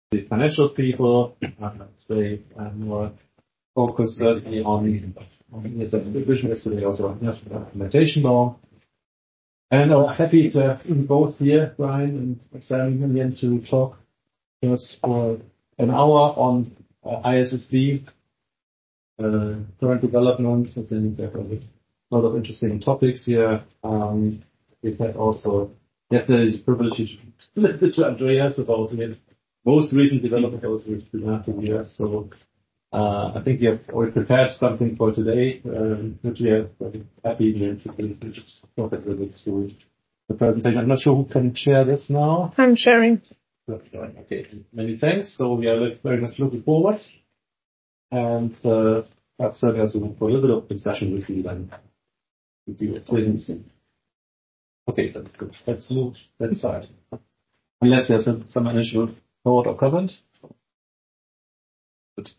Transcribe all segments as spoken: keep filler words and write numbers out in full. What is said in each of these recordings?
the financial people. Uh, they are more focused certainly on, on as a division yesterday also on implementation law. And I'm happy to have you both here, Brian and Sam, again to talk to us for an hour on uh, I S S B, uh, current developments. I think there are a lot of interesting topics here. Um, we've had also yesterday the privilege to split it to Andreas about the most recent developments which we have in the U S. So uh, I think you have already prepared something for today, um, which we are very happy to just talk a little bit through the presentation. I'm not sure who can share this now. I'm sharing. Okay, many thanks. So we are very much looking forward. And uh, perhaps certainly also for a little bit of discussion with you then. With you, please. Okay, that's good. Let's move that side. Unless there's some, some initial thought or comment. Good.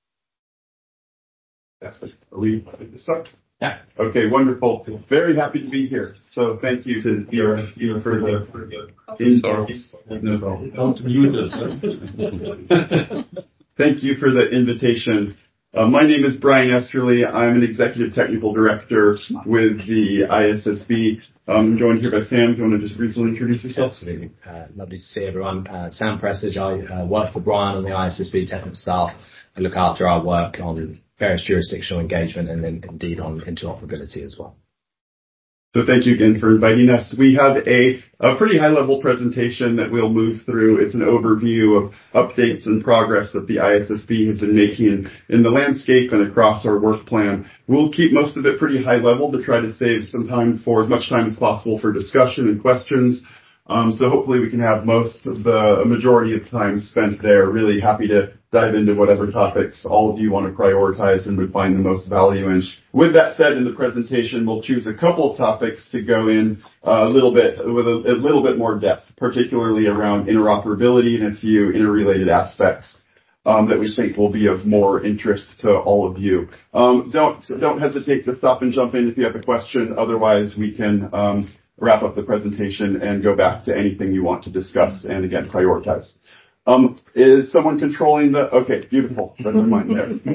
That's it. Are we ready to start? Yeah. Okay, wonderful. Very happy to be here. So thank you to D R S U for the for the invitation. Don't mute us. Thank you for the invitation. Uh, my name is Brian Esterly. I'm an executive technical director with the I S S B. I'm joined here by Sam. Do you want to just briefly introduce yourself? Absolutely. Uh, lovely to see everyone. Uh, Sam Prestidge. I uh, work for Brian on the I S S B technical staff. I look after our work on various jurisdictional engagement and then indeed on interoperability as well. So thank you again for inviting us. We have a, a pretty high-level presentation that we'll move through. It's an overview of updates and progress that the I S S B has been making in the landscape and across our work plan. We'll keep most of it pretty high-level to try to save some time for as much time as possible for discussion and questions. Um, so hopefully we can have most of the a majority of time spent there. Really happy to dive into whatever topics all of you want to prioritize and would find the most value in. With that said, in the presentation, we'll choose a couple of topics to go in uh, a little bit with a, a little bit more depth, particularly around interoperability and a few interrelated aspects um, that we think will be of more interest to all of you. Um, don't don't hesitate to stop and jump in if you have a question. Otherwise, we can um, wrap up the presentation and go back to anything you want to discuss and again prioritize. Um, is someone controlling the, okay, beautiful. Never mind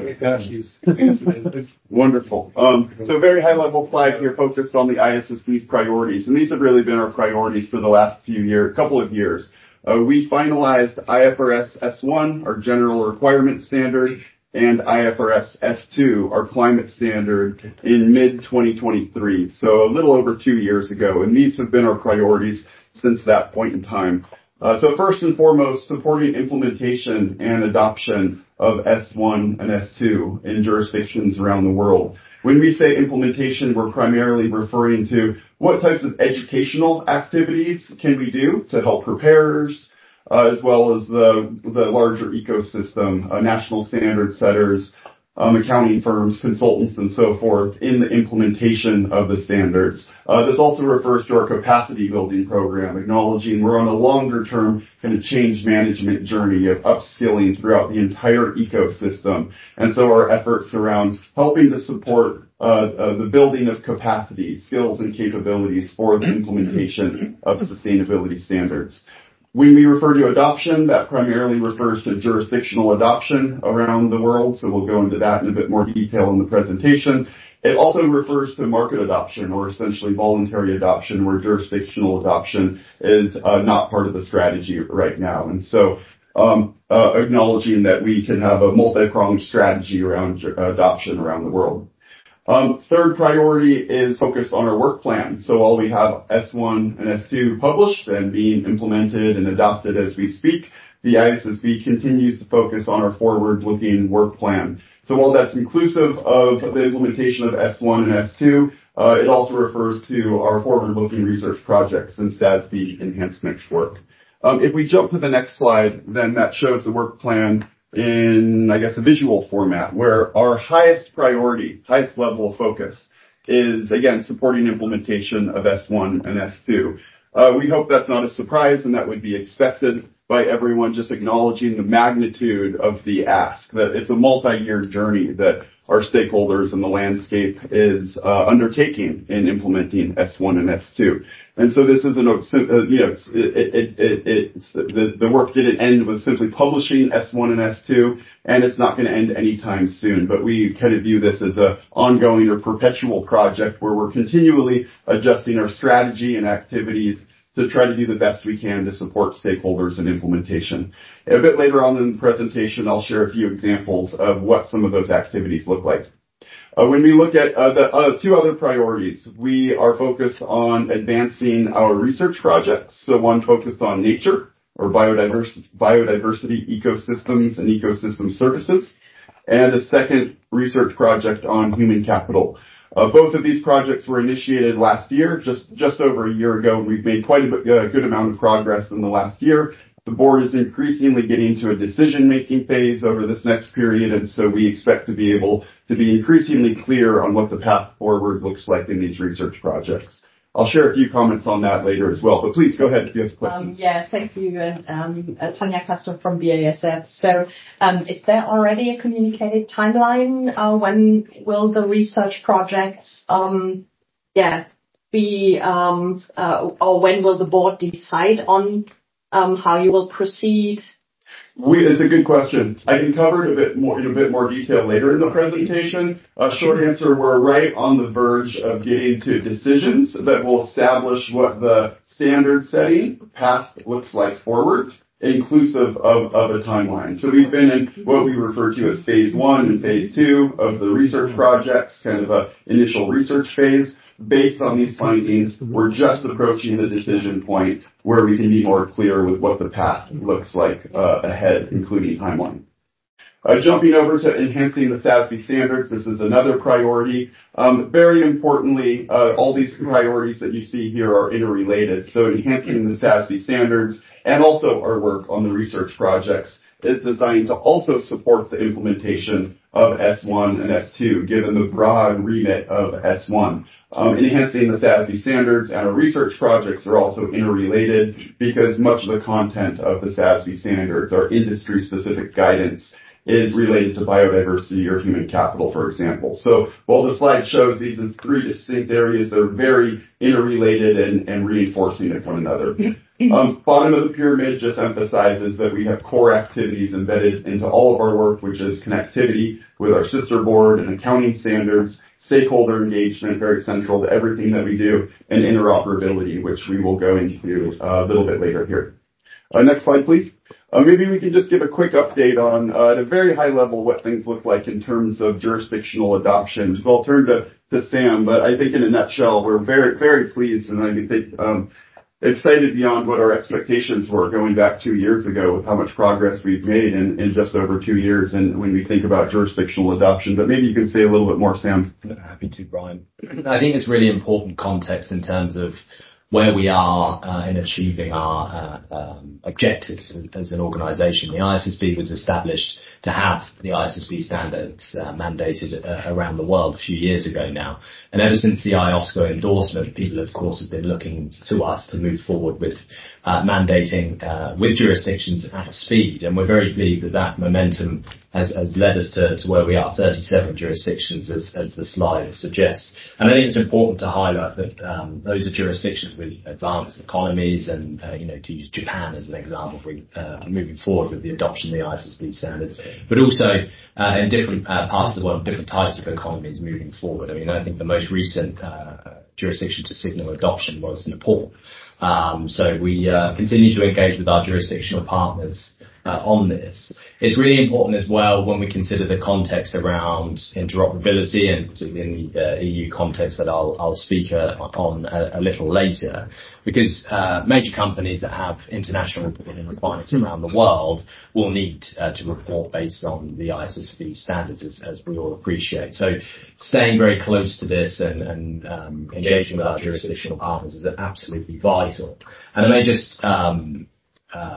there. Wonderful. Um, so very high level slide here focused on the I S S B's priorities. And these have really been our priorities for the last few years, couple of years. Uh, we finalized I F R S S one, our general requirement standard, and I F R S S two, our climate standard, in mid twenty twenty-three. So a little over two years ago. And these have been our priorities since that point in time. Uh, so first and foremost, supporting implementation and adoption of S one and S two in jurisdictions around the world. When we say implementation, we're primarily referring to what types of educational activities can we do to help preparers, uh, as well as the, the larger ecosystem, uh, national standard setters, Um, accounting firms, consultants, and so forth in the implementation of the standards. Uh, this also refers to our capacity building program, acknowledging we're on a longer term kind of change management journey of upskilling throughout the entire ecosystem. And so our efforts around helping to support uh, uh, the building of capacity, skills, and capabilities for the implementation of sustainability standards. When we refer to adoption, that primarily refers to jurisdictional adoption around the world, so we'll go into that in a bit more detail in the presentation. It also refers to market adoption, or essentially voluntary adoption, where jurisdictional adoption is uh, not part of the strategy right now. And so um, uh, acknowledging that we can have a multi-pronged strategy around adoption around the world. Um, third priority is focused on our work plan. So while we have S one and S two published and being implemented and adopted as we speak, the I S S B continues to focus on our forward-looking work plan. So while that's inclusive of the implementation of S one and S two, uh, it also refers to our forward-looking research projects and S A S B enhancement work. Um, if we jump to the next slide, then that shows the work plan in, I guess, a visual format, where our highest priority, highest level of focus is, again, supporting implementation of S one and S two. Uh, we hope that's not a surprise and that would be expected. by everyone just acknowledging the magnitude of the ask, that it's a multi-year journey that our stakeholders in the landscape is uh, undertaking in implementing S one and S two. And so this isn't, a, you know, it's, it, it, it, it's, the, the work didn't end with simply publishing S one and S two, and it's not going to end anytime soon. But we kind of view this as a ongoing or perpetual project where we're continually adjusting our strategy and activities to try to do the best we can to support stakeholders in implementation. A bit later on in the presentation, I'll share a few examples of what some of those activities look like. Uh, when we look at uh, the uh, two other priorities, we are focused on advancing our research projects. So one focused on nature or biodiversity, biodiversity ecosystems and ecosystem services, and a second research project on human capital. Uh, both of these projects were initiated last year, just, just over a year ago, and we've made quite a bit, uh, good amount of progress in the last year. The board is increasingly getting to a decision-making phase over this next period, and so we expect to be able to be increasingly clear on what the path forward looks like in these research projects. I'll share a few comments on that later as well, but please go ahead if you have questions. Um, yeah, thank you, uh, um, uh, Tanya Castro from B A S F. So, um, is there already a communicated timeline? Uh, when will the research projects, um, yeah, be, um, uh, or when will the board decide on, um, how you will proceed? We, it's a good question. I can cover it a bit more in a bit more detail later in the presentation. A short answer, we're right on the verge of getting to decisions that will establish what the standard setting path looks like forward, inclusive of, of a timeline. So we've been in what we refer to as phase one and phase two of the research projects, kind of a initial research phase. Based on these findings, we're just approaching the decision point where we can be more clear with what the path looks like uh, ahead, including timeline. Uh, jumping over to enhancing the S A S B standards, this is another priority. Um, very importantly, uh, all these priorities that you see here are interrelated. So enhancing the S A S B standards and also our work on the research projects is designed to also support the implementation of S one and S two, given the broad remit of S one. Um, enhancing the S A S B standards and our research projects are also interrelated because much of the content of the S A S B standards, our industry-specific guidance, is related to biodiversity or human capital, for example. So while the slide shows these as three distinct areas, they're very interrelated and, and reinforcing of one another. Um, bottom of the pyramid just emphasizes that we have core activities embedded into all of our work, which is connectivity with our sister board and accounting standards, stakeholder engagement, very central to everything that we do, and interoperability, which we will go into uh, a little bit later here. Uh, next slide, please. Uh, maybe we can just give a quick update on, uh, at a very high level, what things look like in terms of jurisdictional adoption. So I'll turn to, to Sam, but I think in a nutshell, we're very, very pleased, and I think um, excited beyond what our expectations were going back two years ago with how much progress we've made in, in just over two years and when we think about jurisdictional adoption. But maybe you can say a little bit more, Sam. Happy to, Brian. I think it's really important context in terms of where we are uh, in achieving our uh, um, objectives as an organisation. The I S S B was established to have the I S S B standards uh, mandated uh, around the world a few years ago now. And ever since the I O S C O endorsement, people, of course, have been looking to us to move forward with uh, mandating uh, with jurisdictions at speed. And we're very pleased that that momentum has, has led us to, to where we are, thirty-seven jurisdictions, as, as the slide suggests. And I think it's important to highlight that um, those are jurisdictions with advanced economies and, uh, you know, to use Japan as an example for uh, moving forward with the adoption of the I S S B standards, but also uh, in different uh, parts of the world, different types of economies moving forward. I mean, I think the most recent uh, jurisdiction to signal adoption was Nepal. Um, so we uh, continue to engage with our jurisdictional partners uh, on this. It's really important as well when we consider the context around interoperability, and particularly in the uh, E U context that I'll, I'll speak uh, on a, a little later, because uh, major companies that have international reporting requirements around the world will need uh, to report based on the I S S B standards, as, as we all appreciate. So staying very close to this and, and um, engaging with our jurisdictional partners is absolutely vital. And I may just um, uh,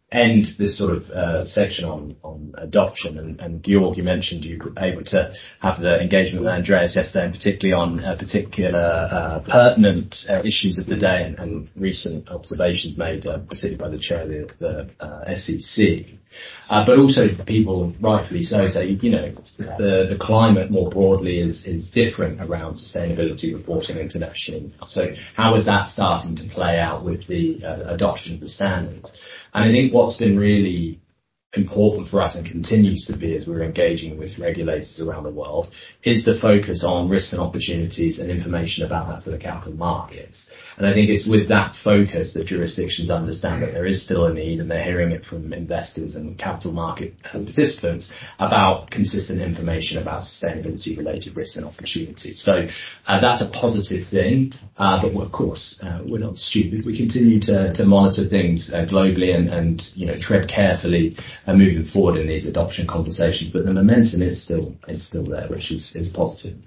end this sort of uh, section on, on adoption. And, and Georg, you mentioned you were able to have the engagement with Andreas yesterday, and particularly on uh, particular uh, pertinent uh, issues of the day and, and recent observations made, uh, particularly by the chair of the, the uh, S E C. Uh, but also people, rightfully so, say, you know, the, the climate more broadly is, is different around sustainability reporting internationally. So how is that starting to play out with the uh, adoption of the standards? And I think what's been really important for us and continues to be as we're engaging with regulators around the world is the focus on risks and opportunities and information about that for the capital markets. And I think it's with that focus that jurisdictions understand that there is still a need, and they're hearing it from investors and capital market participants about consistent information about sustainability related risks and opportunities. So uh, that's a positive thing, uh, but of course uh, we're not stupid. We continue to, to monitor things uh, globally and, and you know tread carefully and moving forward in these adoption conversations, but the momentum is still is still there, which is, is positive.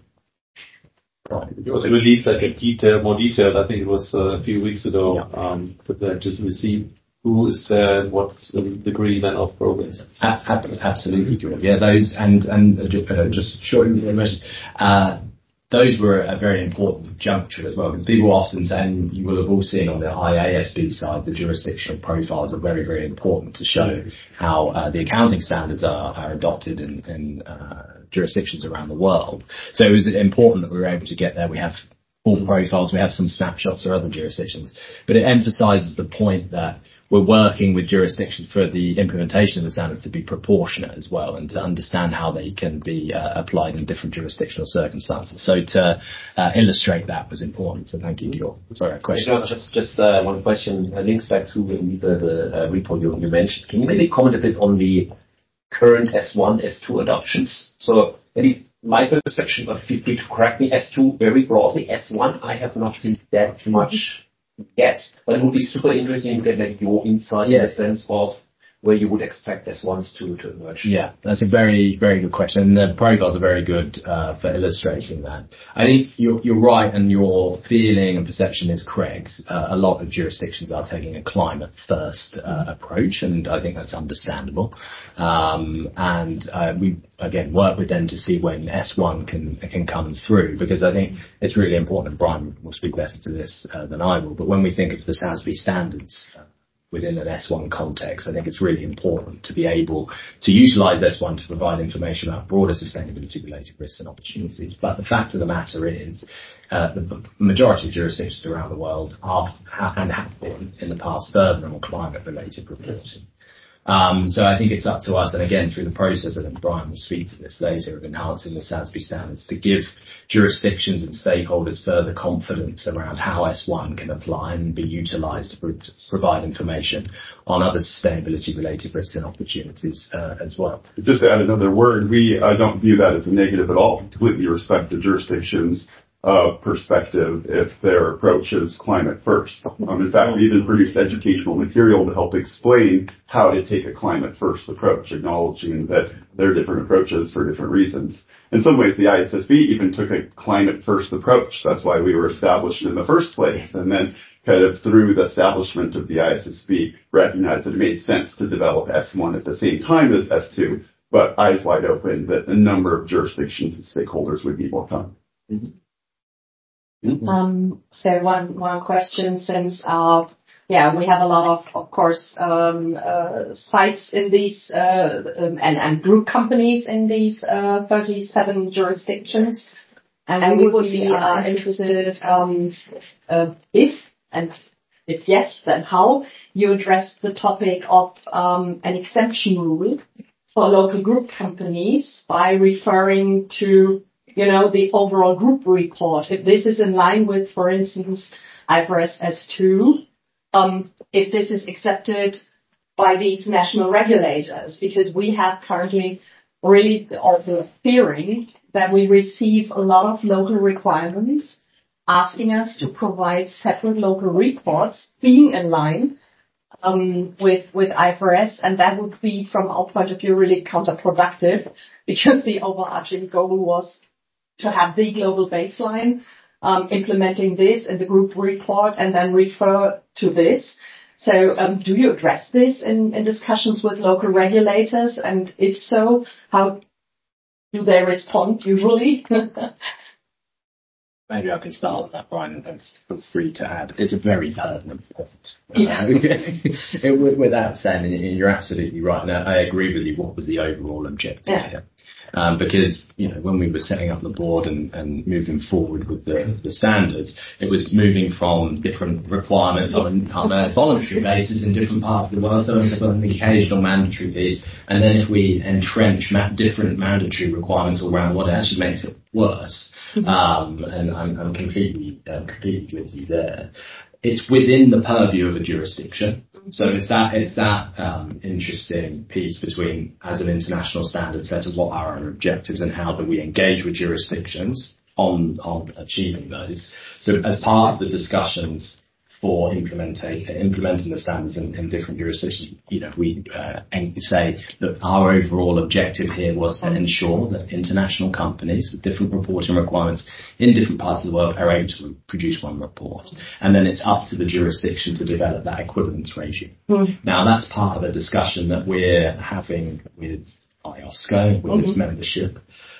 Right. You also released like a detail, more detailed. I think it was uh, a few weeks ago. Yeah. Um, so that just receive who is there and what's the degree then of progress. A- absolutely, George. Yeah, those and and uh, just shortly mentioned. Uh, Those were a very important juncture as well, because people often say, and you will have all seen on the I A S B side, the jurisdictional profiles are very, very important to show how uh, the accounting standards are, are adopted in, in uh, jurisdictions around the world. So it was important that we were able to get there. We have full profiles, we have some snapshots or other jurisdictions, but it emphasizes the point that we're working with jurisdictions for the implementation of the standards to be proportionate as well, and to understand how they can be uh, applied in different jurisdictional circumstances. So to uh, illustrate that was important. So thank you, Georg. Sorry, question. Just, just uh, one question. Uh, links back to the, the uh, report you, you mentioned. Can you maybe comment a bit on the current S one, S two adoptions? So at least my perception, but feel free to correct me, S two very broadly. S one, I have not seen that much yet, but it would be super interesting to get like your insight yeah. in the sense of where you would expect S ones to, to emerge. Yeah, that's a very, very good question. And the profiles are very good uh, for illustrating that. I think you're, you're right, and your feeling and perception is correct. Uh, a lot of jurisdictions are taking a climate-first uh, approach, and I think that's understandable. Um, and uh, we, again, work with them to see when S one can can come through, because I think it's really important, and Brian will speak better to this uh, than I will, but when we think of the S A S B standards uh, within an S one context, I think it's really important to be able to utilize S one to provide information about broader sustainability-related risks and opportunities. But the fact of the matter is, uh, the majority of jurisdictions around the world are and have been in the past further on climate-related reporting. Um, so I think it's up to us, and again, through the process, I think Brian will speak to this later, of enhancing the S A S B standards to give jurisdictions and stakeholders further confidence around how S one can apply and be utilised to, pro- to provide information on other sustainability-related risks and opportunities uh, as well. Just to add another word, we uh, don't view that as a negative at all. We completely respect the jurisdictions' uh, perspective if their approach is climate first. Um, in fact, we even produced educational material to help explain how to take a climate first approach, acknowledging that there are different approaches for different reasons. In some ways, the I S S B even took a climate first approach. That's why we were established in the first place. And then kind of through the establishment of the I S S B, recognized that it made sense to develop S one at the same time as S two, but eyes wide open that a number of jurisdictions and stakeholders would need more time. Mm-hmm. Mm-hmm. Um, so one, one question, since, uh, yeah, we have a lot of, of course, um, uh, sites in these, uh, um, and, and group companies in these, uh, thirty-seven jurisdictions. And, and we would be, uh, interested, um, uh, if, and if yes, then how you address the topic of, um, an exemption rule for local group companies by referring to, you know, the overall group report. If this is in line with, for instance, I F R S S two, um, if this is accepted by these national regulators, because we have currently really the fearing that we receive a lot of local requirements asking us to provide separate local reports being in line um, with, with I F R S, and that would be, from our point of view, really counterproductive, because the overarching goal was to have the global baseline, um, implementing this in the group report and then refer to this. So um, do you address this in, in discussions with local regulators? And if so, how do they respond usually? Maybe I can start on that, Brian, and feel free to add. It's a very pertinent point. Yeah. Uh, it, without saying, you're absolutely right. Now, I agree with you. What was the overall objective yeah. here? Um, because, you know, when we were setting up the board and, and moving forward with the, the standards, it was moving from different requirements on, on a voluntary basis in different parts of the world, so it's an occasional mandatory piece. And then if we entrench ma- different mandatory requirements all around, what it actually makes it worse. Um, and I'm, I'm completely, uh, completely with you there. It's within the purview of a jurisdiction. So it's that, it's that, um, interesting piece between, as an international standard setter, what are our objectives and how do we engage with jurisdictions on, on achieving those. So as part of the discussions for implementing, implementing the standards in, in different jurisdictions, you know, we, uh, say that our overall objective here was to ensure that international companies with different reporting requirements in different parts of the world are able to produce one report. And then it's up to the jurisdiction to develop that equivalence regime. Mm. Now that's part of a discussion that we're having with I O S C O, with mm-hmm. its membership.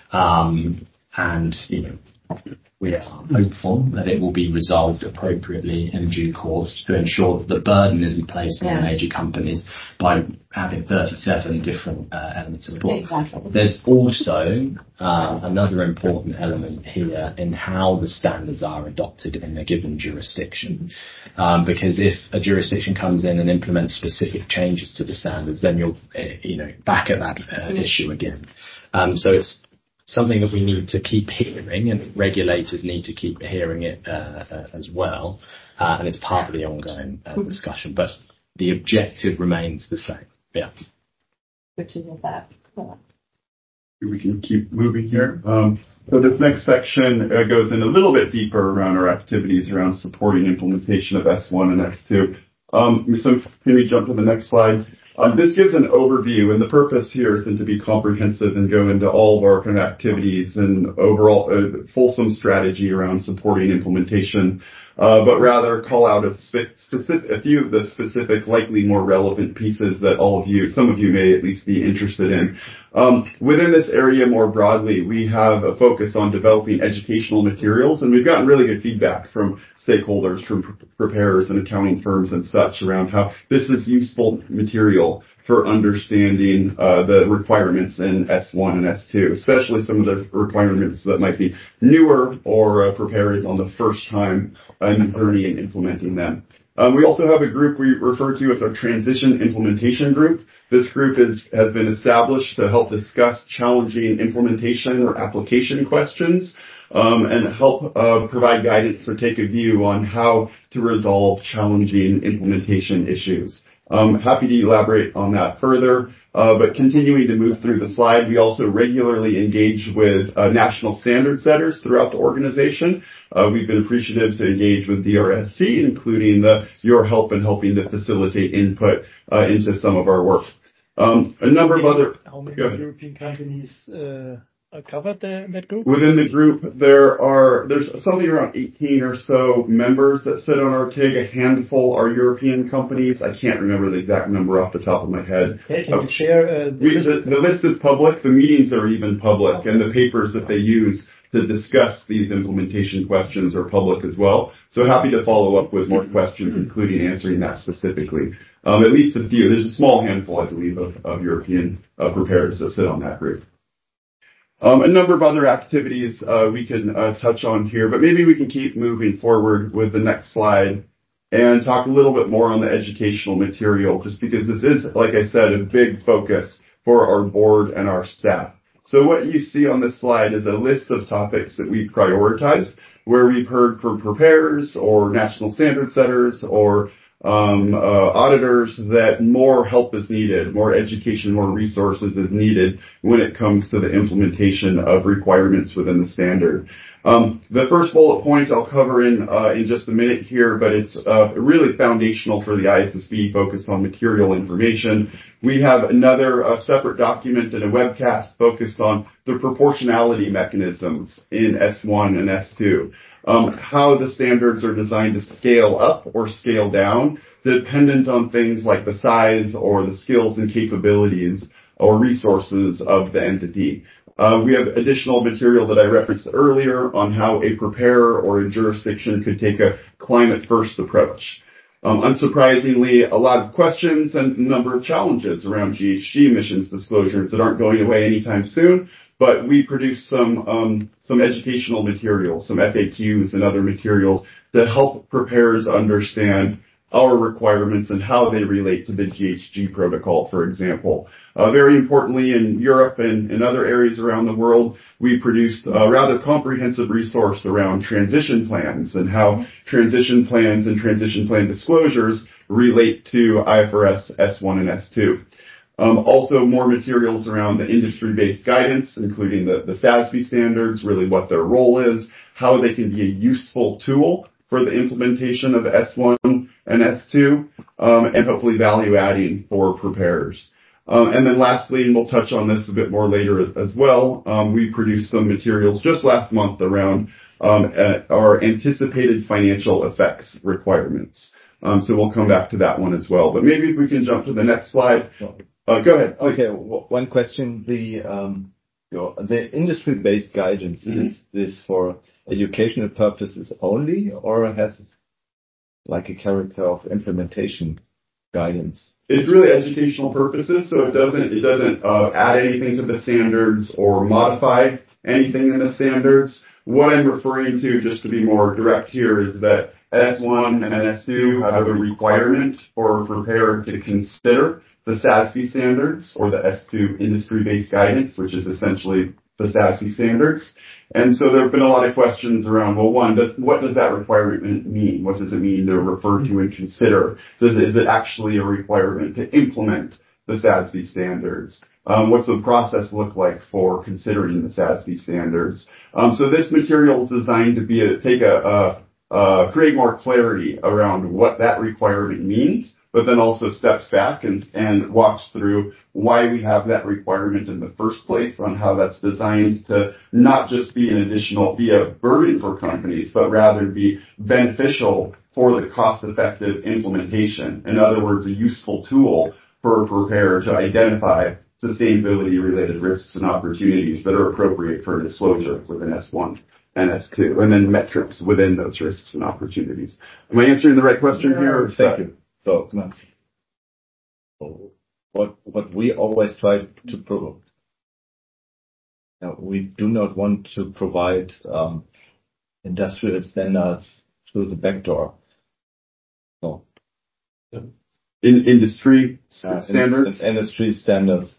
Um, and, you know, we are hopeful that it will be resolved appropriately in due course to ensure that the burden isn't placed on yeah. major companies by having thirty-seven different uh, elements of report. Exactly. There's also uh, another important element here in how the standards are adopted in a given jurisdiction. Um, because if a jurisdiction comes in and implements specific changes to the standards, then you're, uh, you know, back at that uh, issue again. Um, so it's something that we need to keep hearing, and regulators need to keep hearing it uh, uh, as well, uh, and it's part of the ongoing uh, discussion. But the objective remains the same. Yeah. Good to hear that. Yeah. We can keep moving here. Um, so this next section uh, goes in a little bit deeper around our activities around supporting implementation of S one and S two. Um, so can we jump to the next slide? Um, this gives an overview, and the purpose here is to be comprehensive and go into all of our kind of activities and overall uh, fulsome strategy around supporting implementation, uh, but rather call out a, spe- specific, a few of the specific, likely more relevant pieces that all of you, some of you may at least be interested in. Um, within this area more broadly, we have a focus on developing educational materials, and we've gotten really good feedback from stakeholders, from pre- preparers and accounting firms and such around how this is useful material for understanding uh, the requirements in S one and S two, especially some of the requirements that might be newer or uh, preparers on the first time uh, journey in implementing them. Um, we also have a group we refer to as our Transition Implementation Group. This group is, has been established to help discuss challenging implementation or application questions um, and help uh, provide guidance or take a view on how to resolve challenging implementation issues. Um, happy to elaborate on that further, uh, but continuing to move through the slide, we also regularly engage with uh, national standard setters throughout the organization. Uh, we've been appreciative to engage with D R S C, including the your help in helping to facilitate input uh, into some of our work. Um, a number of other how many European companies uh, are covered there in that group? Within the group, there are there's something around eighteen or so members that sit on our T I G. A handful are European companies. I can't remember the exact number off the top of my head. Yeah, can you share uh, the, we, list? the, the list is public. The meetings are even public, and the papers that they use to discuss these implementation questions are public as well. So happy to follow up with more questions, including answering that specifically. Um, at least a few. There's a small handful, I believe, of, of European uh, preparers that sit on that group. Um, a number of other activities uh, we can uh, touch on here, but maybe we can keep moving forward with the next slide and talk a little bit more on the educational material, just because this is, like I said, a big focus for our board and our staff. So what you see on this slide is a list of topics that we prioritize, where we've heard from preparers or national standard setters or um, uh, auditors that more help is needed, more education, more resources is needed when it comes to the implementation of requirements within the standard. Um, the first bullet point I'll cover in uh, in just a minute here, but it's uh, really foundational for the I S S B, focused on material information. We have another uh, separate document and a webcast focused on the proportionality mechanisms in S one and S two. Um, how the standards are designed to scale up or scale down dependent on things like the size or the skills and capabilities or resources of the entity. Uh, we have additional material that I referenced earlier on how a preparer or a jurisdiction could take a climate-first approach. Um, unsurprisingly, a lot of questions and a number of challenges around G H G emissions disclosures that aren't going away anytime soon, but we produced some um, some educational materials, some F A Qs and other materials to help preparers understand our requirements and how they relate to the G H G protocol, for example. Uh, very importantly, in Europe and in other areas around the world, we produced a rather comprehensive resource around transition plans and how transition plans and transition plan disclosures relate to I F R S S one and S two. Um, also, more materials around the industry-based guidance, including the, the S A S B standards, really what their role is, how they can be a useful tool for the implementation of S one and S two, um, and hopefully value-adding for preparers. Um, and then lastly, and we'll touch on this a bit more later as well, um, we produced some materials just last month around um, our anticipated financial effects requirements. Um, so we'll come back to that one as well. But maybe if we can jump to the next slide. Uh, go ahead, please. Okay, w- one question. The um, your, the industry-based guidance, mm-hmm. is this for educational purposes only, or has it like a character of implementation guidance? It's really educational purposes, so it doesn't it doesn't uh, add anything to the standards or modify anything in the standards. What I'm referring to, just to be more direct here, is that S one and S two have a requirement for a preparer to consider the S A S B standards or the S two industry-based guidance, which is essentially the S A S B standards. And so there have been a lot of questions around, well, one, does, what does that requirement mean? What does it mean to refer to and consider? Does, is it actually a requirement to implement the S A S B standards? Um, what's the process look like for considering the S A S B standards? Um, so this material is designed to be a, take a, a, a create more clarity around what that requirement means, but then also steps back and, and walks through why we have that requirement in the first place, on how that's designed to not just be an additional, be a burden for companies, but rather be beneficial for the cost-effective implementation. In other words, a useful tool for a preparer to identify sustainability-related risks and opportunities that are appropriate for disclosure within S one and S two, and then metrics within those risks and opportunities. Am I answering the right question yeah, here? Thank you. So, what what we always try to prove, now, we do not want to provide um, industrial standards through the back door. So, in industry uh, standards, in, in industry standards.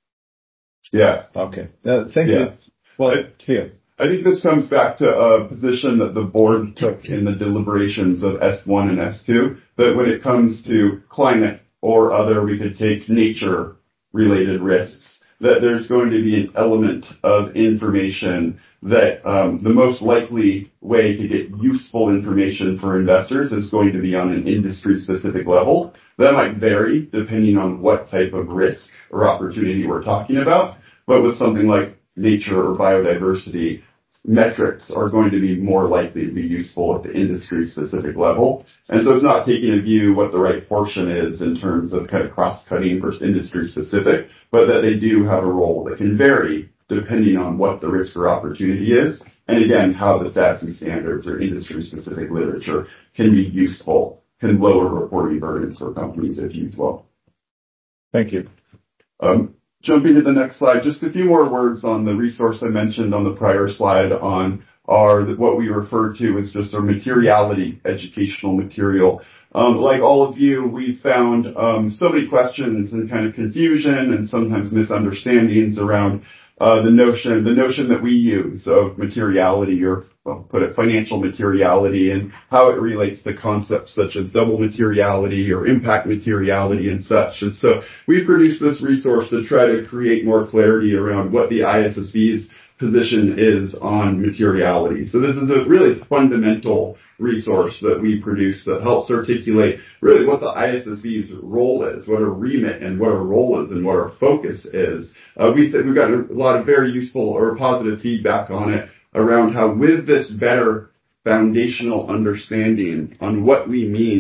Yeah. Okay. Uh, thank yeah. you. Well, I, clear. I think this comes back to a position that the board took in the deliberations of S one and S two, that when it comes to climate or other, we could take nature-related risks, that there's going to be an element of information that um, the most likely way to get useful information for investors is going to be on an industry-specific level. That might vary depending on what type of risk or opportunity we're talking about, but with something like nature or biodiversity, metrics are going to be more likely to be useful at the industry-specific level. And so it's not taking a view what the right portion is in terms of kind of cross-cutting versus industry-specific, but that they do have a role that can vary depending on what the risk or opportunity is, and again, how the S A S B standards or industry-specific literature can be useful, can lower reporting burdens for companies if used well. Thank you. Um, Jumping to the next slide, just a few more words on the resource I mentioned on the prior slide on our, what we refer to as just our materiality educational material. Um, like all of you, we found um, so many questions and kind of confusion and sometimes misunderstandings around uh, the notion, the notion that we use of materiality, or well, put it financial materiality, and how it relates to concepts such as double materiality or impact materiality and such. And so we produced this resource to try to create more clarity around what the I S S B's position is on materiality. So this is a really fundamental resource that we produce that helps articulate really what the I S S B's role is, what our remit and what our role is, and what our focus is. Uh, we th- we've got a lot of very useful or positive feedback on it around how, with this better foundational understanding on what we mean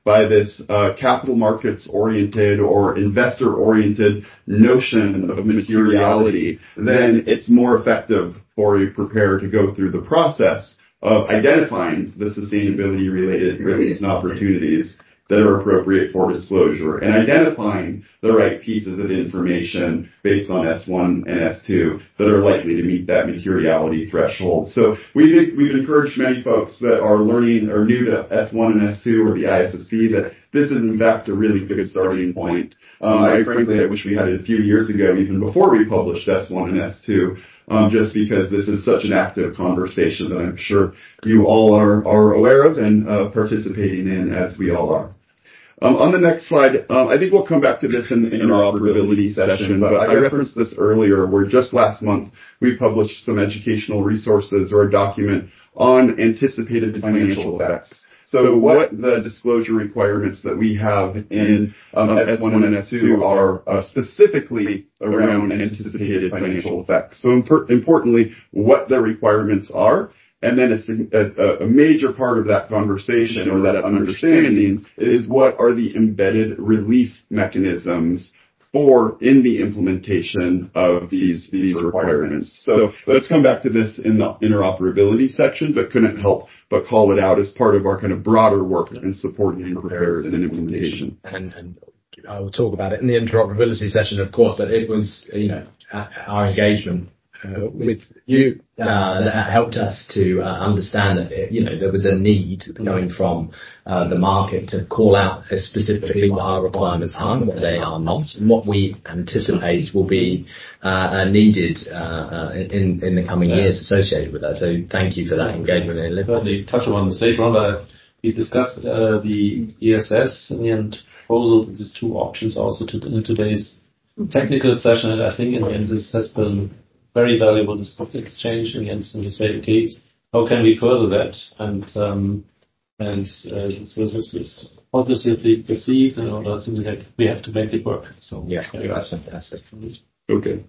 by this uh, capital markets oriented or investor oriented notion of materiality, then it's more effective for a preparer to go through the process of identifying the sustainability related risks and opportunities that are appropriate for disclosure and identifying the right pieces of information based on S one and S two that are likely to meet that materiality threshold. So we've, we've encouraged many folks that are learning or new to S one and S two or the I S S B that this is in fact a really good starting point. Um, I frankly, I wish we had it a few years ago, even before we published S one and S two. Um, just because this is such an active conversation that I'm sure you all are, are aware of and uh, participating in as we all are. Um, on the next slide, um, I think we'll come back to this in the interoperability session, but I referenced this earlier where just last month we published some educational resources or a document on anticipated financial effects. So what the disclosure requirements that we have in um, S one and S two are uh, specifically around anticipated financial effects. So imp- importantly, what the requirements are, and then a, a, a major part of that conversation or that understanding is what are the embedded relief mechanisms for in the implementation of these these requirements. So let's come back to this in the interoperability section, but couldn't help but call it out as part of our kind of broader work in supporting preparers and implementation. And, and I will talk about it in the interoperability session, of course, but it was, you know, our engagement uh, with you uh, that helped us to uh, understand that, it, you know, there was a need going from uh, the market to call out specifically what our requirements are and what they are not, and what we anticipate will be uh, needed uh, in in the coming years associated with that. So thank you for that engagement. And certainly touch on this later on, but we discussed uh, the E S S in the end proposal, these two options also to, in today's technical session, and I think in the end this has been very valuable, this exchange in the end, and to say, okay, how can we further that? And um, and uh, so this is positively perceived, and all something that we have to make it work. So yeah, that's fantastic. Okay.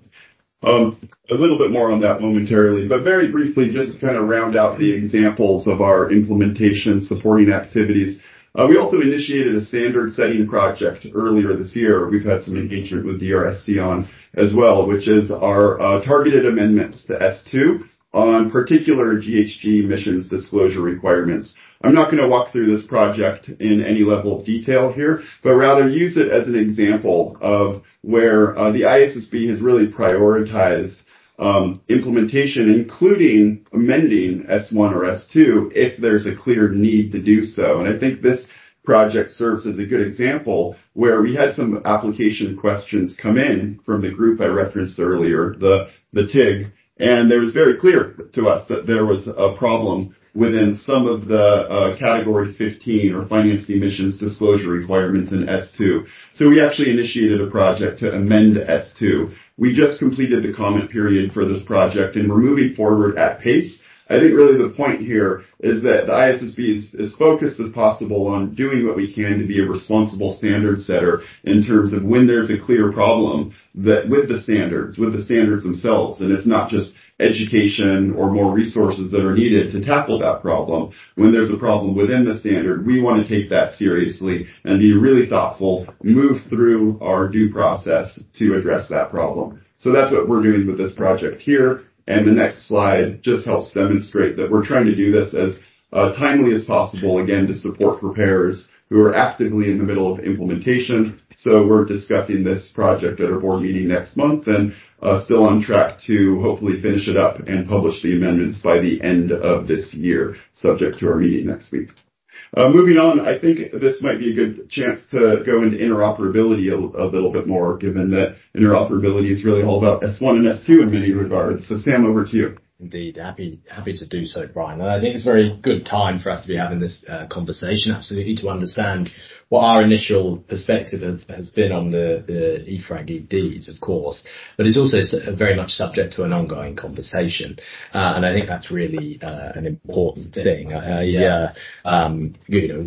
Um, a little bit more on that momentarily, but very briefly, just to kind of round out the examples of our implementation supporting activities. Uh, we also initiated a standard setting project earlier this year. We've had some engagement with D R S C on as well, which is our uh, targeted amendments to S two on particular G H G emissions disclosure requirements. I'm not going to walk through this project in any level of detail here, but rather use it as an example of where uh, the I S S B has really prioritized um, implementation, including amending S one or S two if there's a clear need to do so. And I think this project serves as a good example where we had some application questions come in from the group I referenced earlier, the, the T I G, and it was very clear to us that there was a problem within some of the uh, category fifteen or finance emissions disclosure requirements in S two. So we actually initiated a project to amend S two. We just completed the comment period for this project and we're moving forward at pace. I think really the point here is that the I S S B is as focused as possible on doing what we can to be a responsible standard setter in terms of when there's a clear problem that with the standards, with the standards themselves, and it's not just education or more resources that are needed to tackle that problem. When there's a problem within the standard, we want to take that seriously and be really thoughtful, move through our due process to address that problem. So that's what we're doing with this project here. And the next slide just helps demonstrate that we're trying to do this as uh, timely as possible, again, to support preparers who are actively in the middle of implementation. So we're discussing this project at our board meeting next month and uh, still on track to hopefully finish it up and publish the amendments by the end of this year, subject to our meeting next week. Uh, moving on, I think this might be a good chance to go into interoperability a, a little bit more, given that interoperability is really all about S one and S two in many regards. So Sam, over to you. Indeed, happy happy to do so, Brian. And I think it's a very good time for us to be having this uh, conversation, absolutely, to understand what our initial perspective have, has been on the, the E FRAG E Ds, of course, but it's also very much subject to an ongoing conversation. Uh, and I think that's really uh, an important thing. I, I, uh, um, you know, we'll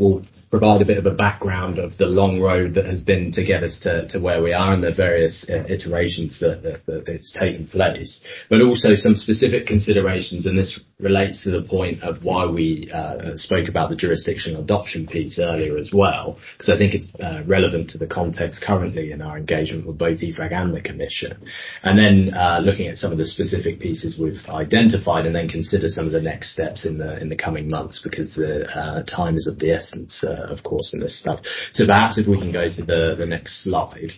provide a bit of a background of the long road that has been to get us to, to where we are and the various uh, iterations that, that, that it's taken place, but also some specific considerations, and this relates to the point of why we uh, spoke about the jurisdictional adoption piece earlier as well, because I think it's uh, relevant to the context currently in our engagement with both E FRAG and the Commission. And then uh, looking at some of the specific pieces we've identified, and then consider some of the next steps in the in the coming months, because the uh, time is of the essence, uh, of course, in this stuff. So perhaps if we can go to the, the next slide.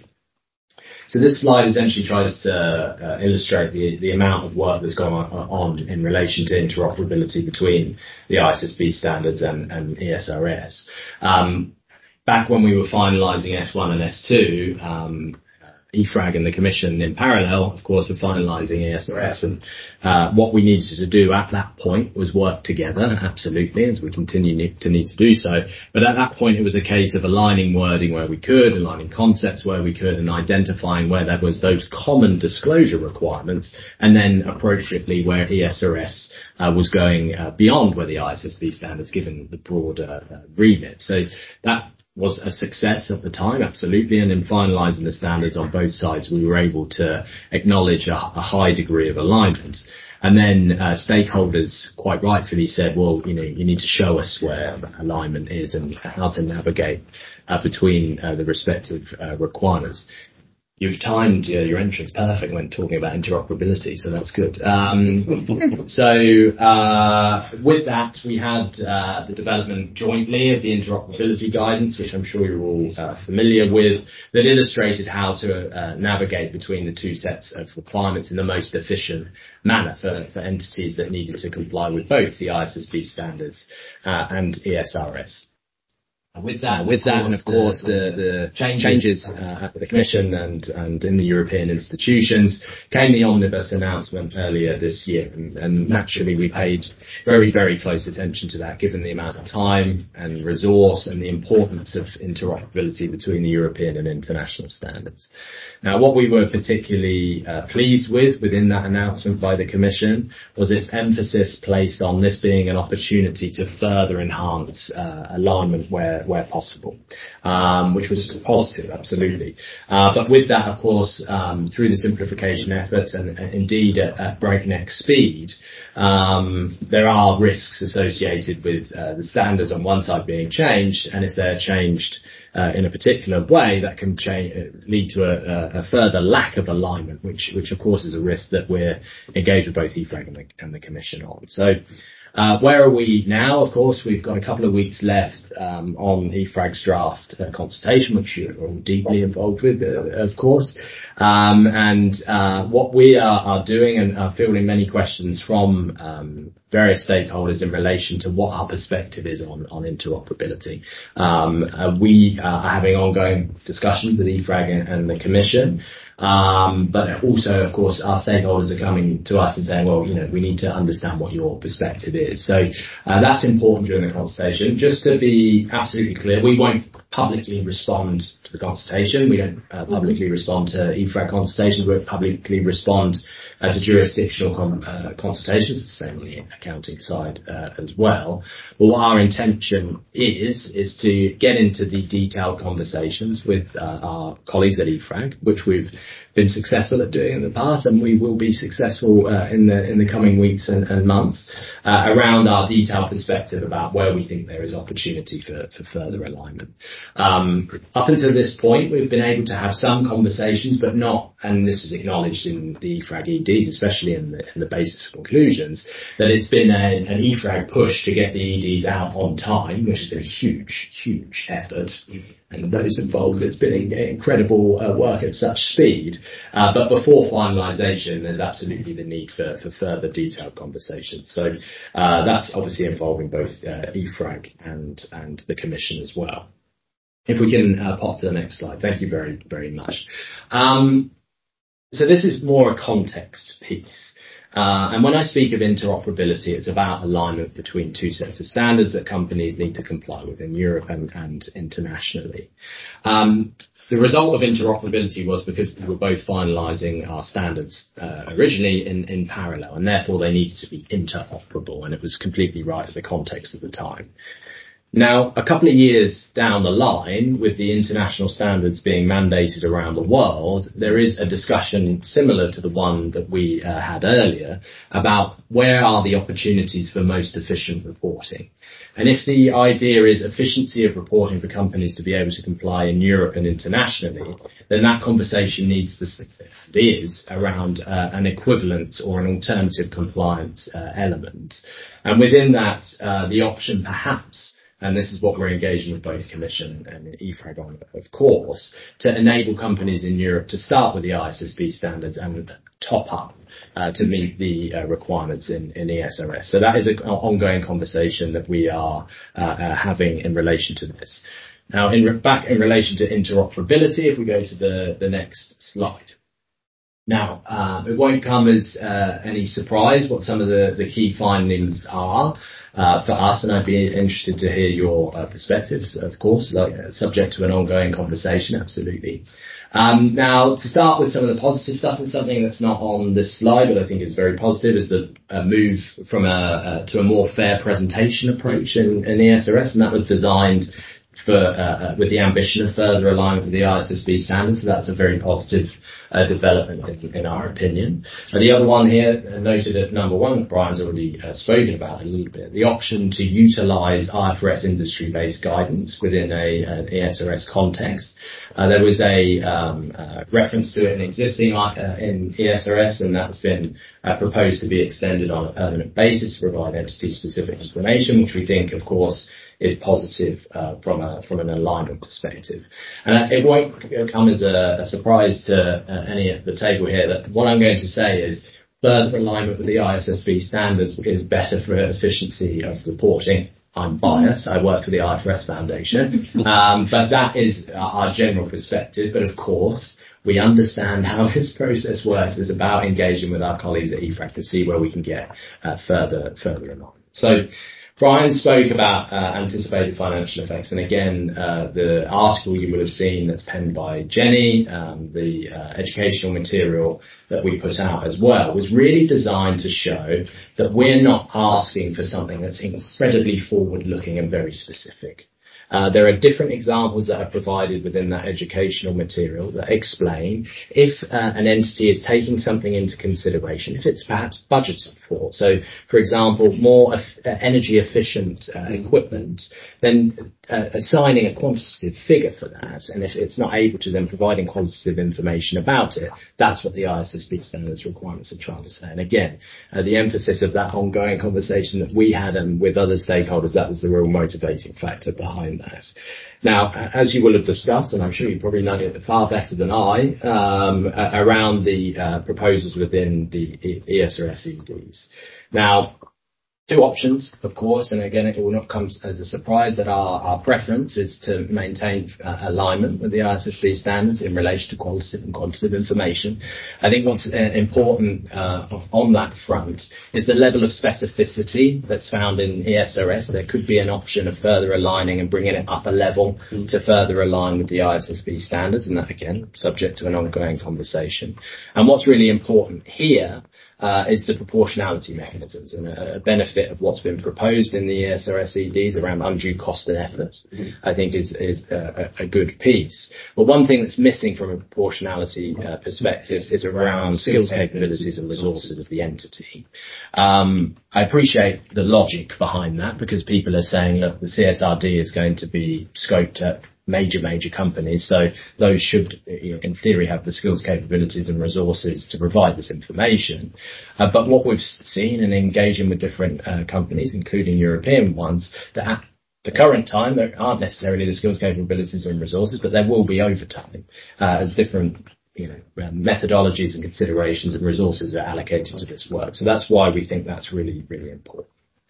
So this slide essentially tries to uh, illustrate the, the amount of work that's gone on in relation to interoperability between the I S S B standards and, and E S R S. Um, back when we were finalising S one and S two, um, E FRAG and the Commission in parallel, of course, were finalising E S R S, and uh, what we needed to do at that point was work together, absolutely, as we continue to need to do so. But at that point, it was a case of aligning wording where we could, aligning concepts where we could, and identifying where there was those common disclosure requirements, and then appropriately where E S R S uh, was going uh, beyond where the I S S B standards, given the broader uh, remit. So that was a success at the time, absolutely, and in finalising the standards on both sides, we were able to acknowledge a, a high degree of alignment. And then uh, stakeholders quite rightfully said, well, you know, you need to show us where alignment is and how to navigate uh, between uh, the respective uh, requirements. You've timed uh, your entrance perfect when talking about interoperability, so that's good. Um, so uh, with that, we had uh, the development jointly of the interoperability guidance, which I'm sure you're all uh, familiar with, that illustrated how to uh, navigate between the two sets of requirements in the most efficient manner for, for entities that needed to comply with both the I S S B standards uh, and E S R S. With that, with that, and of course the, the changes uh, at the Commission and, and in the European institutions came the omnibus announcement earlier this year, and, and naturally we paid very, very close attention to that, given the amount of time and resource and the importance of interoperability between the European and international standards. Now, what we were particularly uh, pleased with within that announcement by the Commission was its emphasis placed on this being an opportunity to further enhance uh, alignment where where possible, um, which was positive, absolutely. Uh, but with that, of course, um, through the simplification efforts and, and indeed at, at breakneck speed, um, there are risks associated with uh, the standards on one side being changed, and if they're changed uh, in a particular way, that can change, lead to a, a further lack of alignment, which, which of course is a risk that we're engaged with both E FRAG and the, and the Commission on. So. Uh, where are we now? Of course, we've got a couple of weeks left um, on E FRAG's draft uh, consultation, which you're all deeply involved with, uh, of course. Um, and uh, what we are, are doing and are fielding many questions from um, various stakeholders in relation to what our perspective is on, on interoperability. Um, uh, we are having ongoing discussions with E FRAG and, and the Commission. Um, but also, of course, our stakeholders are coming to us and saying, well, you know, we need to understand what your perspective is. So uh, that's important during the consultation. Just to be absolutely clear, we won't publicly respond to the consultation. We don't uh, publicly respond to E FRAG consultations. We won't publicly respond uh, to jurisdictional com- uh, consultations. It's the same on the accounting side uh, as well. But what our intention is, is to get into the detailed conversations with uh, our colleagues at E FRAG, which we've been successful at doing in the past, and we will be successful uh, in the in the coming weeks and, and months uh, around our detailed perspective about where we think there is opportunity for, for further alignment. Um, up until this point, we've been able to have some conversations, but not, and this is acknowledged in the E FRAG E Ds, especially in the, in the basis for conclusions, that it's been a, an E FRAG push to get the E Ds out on time, which has been a huge, huge effort. And those involved, it's been incredible uh, work at such speed. Uh, but before finalisation, there's absolutely the need for, for further detailed conversations. So uh, that's obviously involving both uh, E FRAG and, and the Commission as well. If we can uh, pop to the next slide. Thank you very, very much. Um, so this is more a context piece. Uh, and when I speak of interoperability, it's about alignment between two sets of standards that companies need to comply with in Europe and, and internationally. Um, the result of interoperability was because we were both finalising our standards uh, originally in, in parallel, and therefore they needed to be interoperable, and it was completely right for the context of the time. Now, a couple of years down the line, with the international standards being mandated around the world, there is a discussion similar to the one that we uh, had earlier about where are the opportunities for most efficient reporting. And if the idea is efficiency of reporting for companies to be able to comply in Europe and internationally, then that conversation needs to is around uh, an equivalent or an alternative compliance uh, element. And within that, uh, the option perhaps, and this is what we're engaging with both Commission and E F R A G on, of course, to enable companies in Europe to start with the I S S B standards and top up uh, to meet the uh, requirements in, in E S R S. So that is an ongoing conversation that we are uh, uh, having in relation to this. Now, in re- back in relation to interoperability, if we go to the, the next slide. Now, uh, it won't come as uh, any surprise what some of the, the key findings are uh, for us, and I'd be interested to hear your uh, perspectives, of course, like, uh, subject to an ongoing conversation, absolutely. Um, now, to start with some of the positive stuff, and something that's not on this slide, but I think is very positive, is the uh, move from a uh, to a more fair presentation approach in, in E S R S, and that was designed for uh, with the ambition of further alignment with the I S S B standards. So that's a very positive uh, development in, in our opinion. And the other one here, uh, noted at number one, that Brian's already uh, spoken about a little bit, the option to utilise I F R S industry-based guidance within a, an E S R S context. Uh, there was a um, uh, reference to it in existing uh, in E S R S, and that's been uh, proposed to be extended on a permanent basis to provide entity-specific explanation, which we think, of course, is positive uh, from a from an alignment perspective. And it won't come as a, a surprise to uh, any at the table here that what I'm going to say is further alignment with the I S S B standards is better for efficiency of reporting. I'm biased. I work for the I F R S Foundation. Um, but that is our general perspective. But of course, we understand how this process works. It's about engaging with our colleagues at E F R A G to see where we can get uh, further further along. So Brian spoke about uh, anticipated financial effects, and again, uh, the article you will have seen that's penned by Jenny, um, the uh, educational material that we put out as well, was really designed to show that we're not asking for something that's incredibly forward-looking and very specific. Uh, there are different examples that are provided within that educational material that explain if uh, an entity is taking something into consideration, if it's perhaps budgeted for. So, for example, more e- energy efficient uh, equipment, then uh, assigning a quantitative figure for that, and if it's not able to, then providing quantitative information about it. That's what the I S S B standards requirements are trying to say. And again, uh, the emphasis of that ongoing conversation that we had and with other stakeholders, that was the real motivating factor behind that. Now, as you will have discussed, and I'm sure you probably know it far better than I, um, around the uh, proposals within the E S R S E Ds. Now, two options, of course, and again, it will not come as a surprise that our, our preference is to maintain uh, alignment with the I S S B standards in relation to qualitative and quantitative information. I think what's uh, important uh, on that front is the level of specificity that's found in E S R S. There could be an option of further aligning and bringing it up a level mm. to further align with the I S S B standards, and that, again, subject to an ongoing conversation. And what's really important here Uh, is the proportionality mechanisms, and a, a benefit of what's been proposed in the E S R S E Ds around undue cost and effort, mm-hmm. I think is, is a, a good piece. But one thing that's missing from a proportionality uh, perspective is around skills, capabilities and resources of the entity. Um, I appreciate the logic behind that, because people are saying, look, the C S R D is going to be scoped at major, major companies. So those should, you know, in theory, have the skills, capabilities and resources to provide this information. Uh, but what we've seen in engaging with different uh, companies, including European ones, that at the current time, there aren't necessarily the skills, capabilities and resources, but there will be over time uh, as different you know, methodologies and considerations and resources are allocated to this work. So that's why we think that's really, really important.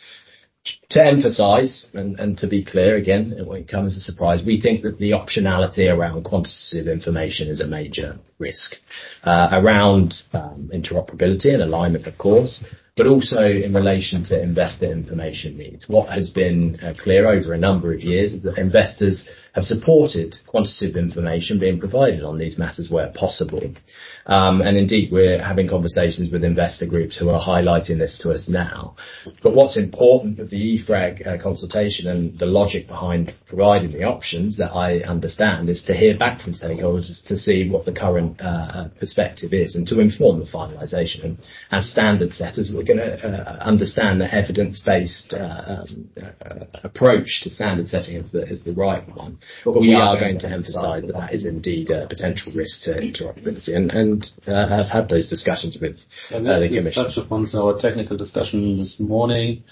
To emphasise, and, and to be clear, again, it won't come as a surprise, we think that the optionality around quantitative information is a major risk. Uh, around um, interoperability and alignment, of course, but also in relation to investor information needs. What has been uh, clear over a number of years is that investors have supported quantitative information being provided on these matters where possible. Um, and indeed, we're having conversations with investor groups who are highlighting this to us now. But what's important with the E F R A G uh, consultation and the logic behind providing the options that I understand is to hear back from stakeholders to see what the current uh, perspective is and to inform the finalisation. And as standard setters, we're going to uh, understand the evidence-based uh, um, uh, approach to standard setting is the, is the right one. But we are going to emphasise that that is indeed a potential risk to interoperability, and, and uh, have had those discussions with uh, the Commission. Touched upon our technical discussion this morning,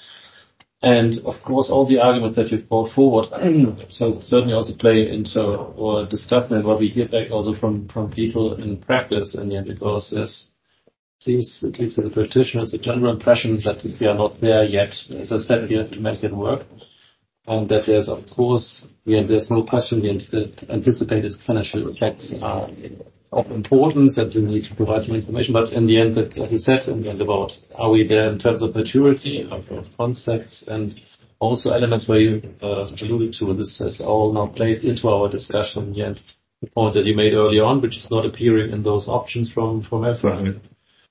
and of course all the arguments that you've brought forward so certainly also play into our discussion and what we hear back also from, from people in practice, and yet because there's seems, at least to the practitioners, a general impression that we are not there yet. As I said, we have to make it work. And that there's, of course, yeah, there's no question the anticipated financial effects are of importance that you need to provide some information. But in the end, that, like you said, in the end about are we there in terms of maturity of, of concepts and also elements where you uh, alluded to. This has all now played into our discussion in the end. The point that you made earlier on, which is not appearing in those options from from E F R A G.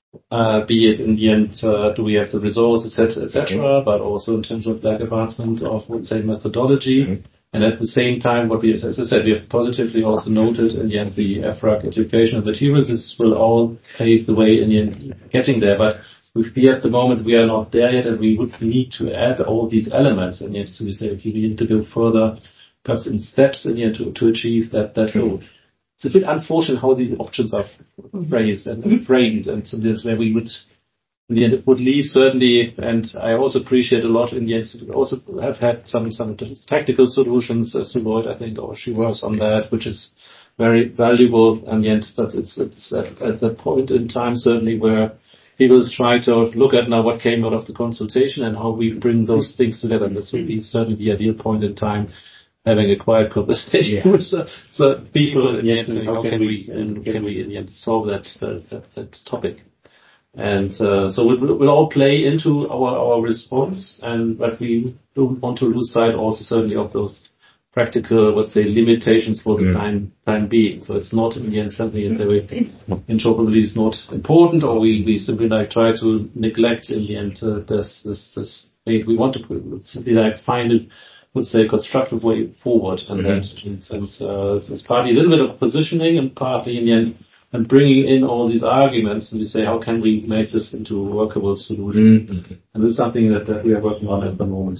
Uh, be it in the end, uh, do we have the resources, et cetera, et cetera, but also in terms of like advancement of, let's say, methodology. Mm-hmm. And at the same time, what we, as I said, we have positively also noted in the end the E F R A G educational materials. This will all pave the way in the end getting there. But we feel at the moment we are not there yet, and we would need to add all these elements. And yet, so we say, if you need to go further, perhaps in steps in the end to, to achieve that, that goal. Mm-hmm. It's a bit unfortunate how the options are phrased and framed, and so there's where we would, in the end, it would leave certainly, and I also appreciate a lot in the end, we also have had some, some tactical solutions, as Lloyd, I think, or she works on that, which is very valuable in the end, but it's, it's at, at that point in time certainly where people try to look at now what came out of the consultation and how we bring those things together, and this will be certainly the ideal point in time. Having a quiet conversation yeah. with uh, so people in the end, and how can we and can we in the end solve that uh, that, that topic? And uh, so it will, will all play into our, our response, and but we don't want to lose sight also certainly of those practical, let's say, limitations for the mm. time time being. So it's not in the end something that we interoperability is not important, or we, we simply like try to neglect in the end uh, this this this we want to simply like find it. Would say constructive way forward, and mm-hmm. that in sense uh, it's partly a little bit of positioning and partly in the end and bringing in all these arguments and we say how can we make this into a workable solution, mm-hmm. and this is something that, that we are working on at the moment.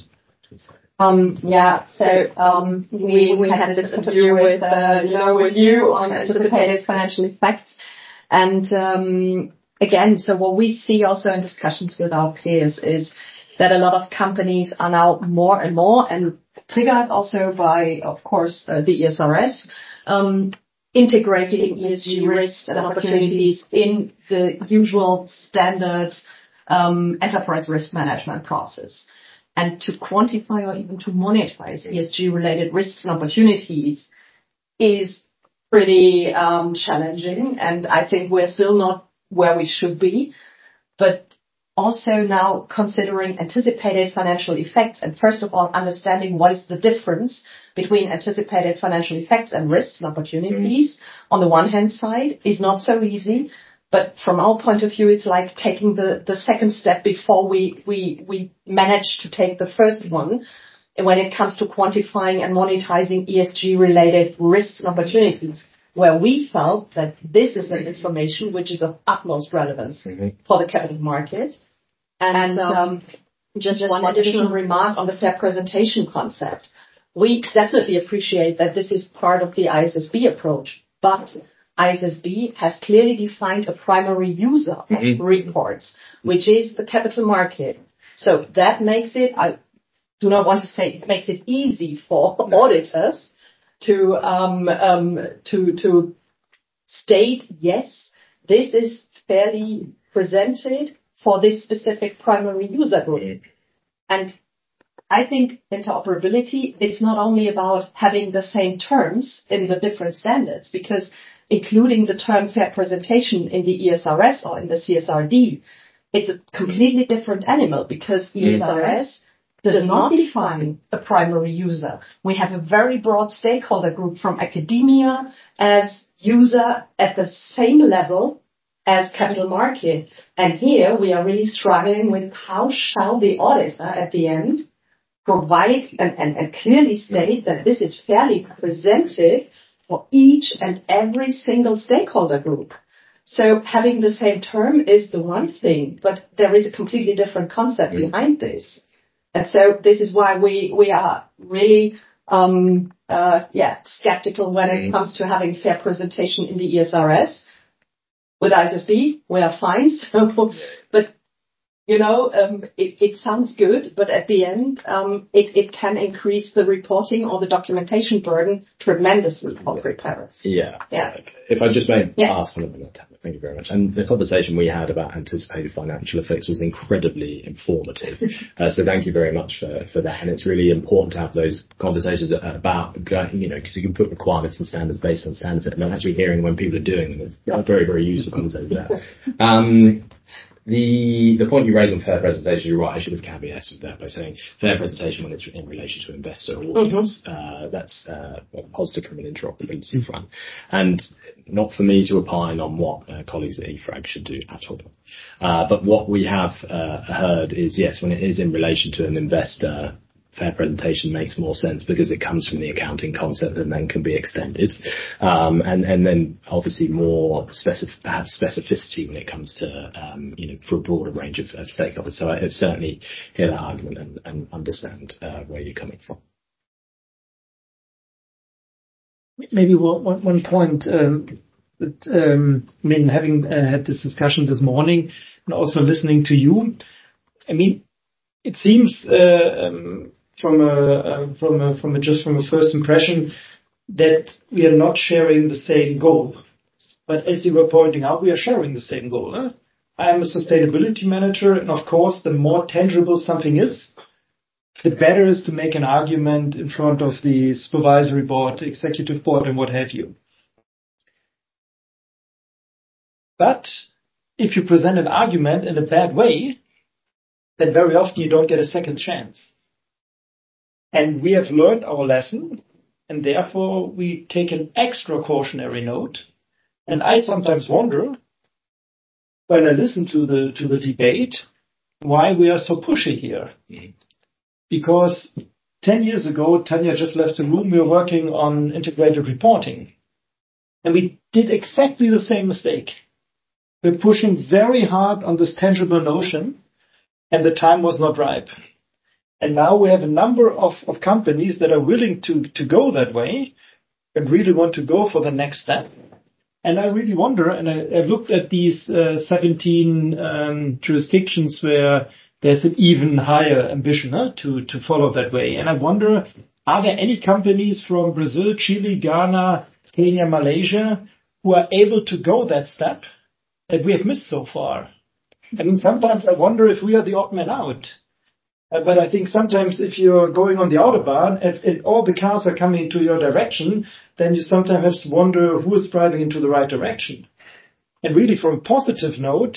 Um, yeah, so um, we we had this interview with uh, you know with you on anticipated financial effects, and um, again, so what we see also in discussions with our peers is that a lot of companies are now more and more, and triggered also by, of course, uh, the E S R S, um, integrating E S G risks and opportunities in the usual standard um, enterprise risk management process. And to quantify or even to monetize E S G-related risks and opportunities is pretty um, challenging, and I think we're still not where we should be. But also now considering anticipated financial effects, and first of all understanding what is the difference between anticipated financial effects and risks and opportunities mm-hmm. on the one hand side is not so easy, but from our point of view it's like taking the, the second step before we, we, we manage to take the first one when it comes to quantifying and monetizing E S G related risks and opportunities, where we felt that this is an information which is of utmost relevance mm-hmm. for the capital market. And um, just, just one additional remark on the fair presentation concept. We definitely appreciate that this is part of the I S S B approach, but I S S B has clearly defined a primary user of mm-hmm. reports, which is the capital market. So that makes it, I do not want to say it makes it easy for auditors to um, um, to to state, yes, this is fairly presented for this specific primary user group. And I think interoperability, it's not only about having the same terms in the different standards, because including the term fair presentation in the E S R S or in the C S R D it's a completely different animal because E S R S does not define a primary user. We have a very broad stakeholder group from academia as user at the same level as capital market. And here we are really struggling with how shall the auditor at the end provide and, and, and clearly state that this is fairly representative for each and every single stakeholder group. So having the same term is the one thing, but there is a completely different concept behind this. And so this is why we, we are really, um, uh, yeah, skeptical when it comes to having fair presentation in the E S R S. With I S S B, we are fine. So, but, you know, um, it, it sounds good, but at the end, um, it, it can increase the reporting or the documentation burden tremendously for preparers. Yeah. Yeah. If I just may yeah. ask one of them, thank you very much. And the conversation we had about anticipated financial effects was incredibly informative. uh, so thank you very much for, for that. And it's really important to have those conversations about, you know, because you can put requirements and standards based on standards and actually hearing when people are doing them. It's a very, very useful conversation with that. Um, The the point you raised on fair presentation, you're right. I should have caveated that by saying fair presentation when it's in relation to investor audience. Mm-hmm. Uh, that's uh, positive from an interoperability front, and not for me to opine on what uh, colleagues at E FRAG should do at all. Uh, but what we have uh, heard is yes, when it is in relation to an investor, fair presentation makes more sense because it comes from the accounting concept and then can be extended. Um, and, and then obviously more specific, perhaps specificity when it comes to, um, you know, for a broader range of, of stakeholders. So I certainly hear that argument and, and understand uh, where you're coming from. Maybe one, one point, um, that, um, I mean, having uh, had this discussion this morning and also listening to you, I mean, it seems, uh, um, from a, uh, from a, from a, just from a first impression that we are not sharing the same goal. But as you were pointing out, we are sharing the same goal. Huh? I am a sustainability manager, and of course, the more tangible something is, the better is to make an argument in front of the supervisory board, executive board, and what have you. But if you present an argument in a bad way, then very often you don't get a second chance. And we have learned our lesson, and therefore we take an extra cautionary note. And I sometimes wonder, when I listen to the to the debate, why we are so pushy here. Mm-hmm. Because ten years ago, Tanya just left the room, we were working on integrated reporting. And we did exactly the same mistake. We're pushing very hard on this tangible notion, and the time was not ripe. And now we have a number of, of companies that are willing to, to go that way and really want to go for the next step. And I really wonder, and I, I looked at these uh, seventeen um, jurisdictions where there's an even higher ambition huh, to, to follow that way. And I wonder, are there any companies from Brazil, Chile, Ghana, Kenya, Malaysia who are able to go that step that we have missed so far? I mean, sometimes I wonder if we are the odd man out. Uh, but I think sometimes if you're going on the Autobahn, if, if all the cars are coming into your direction, then you sometimes have to wonder who is driving into the right direction. And really from a positive note,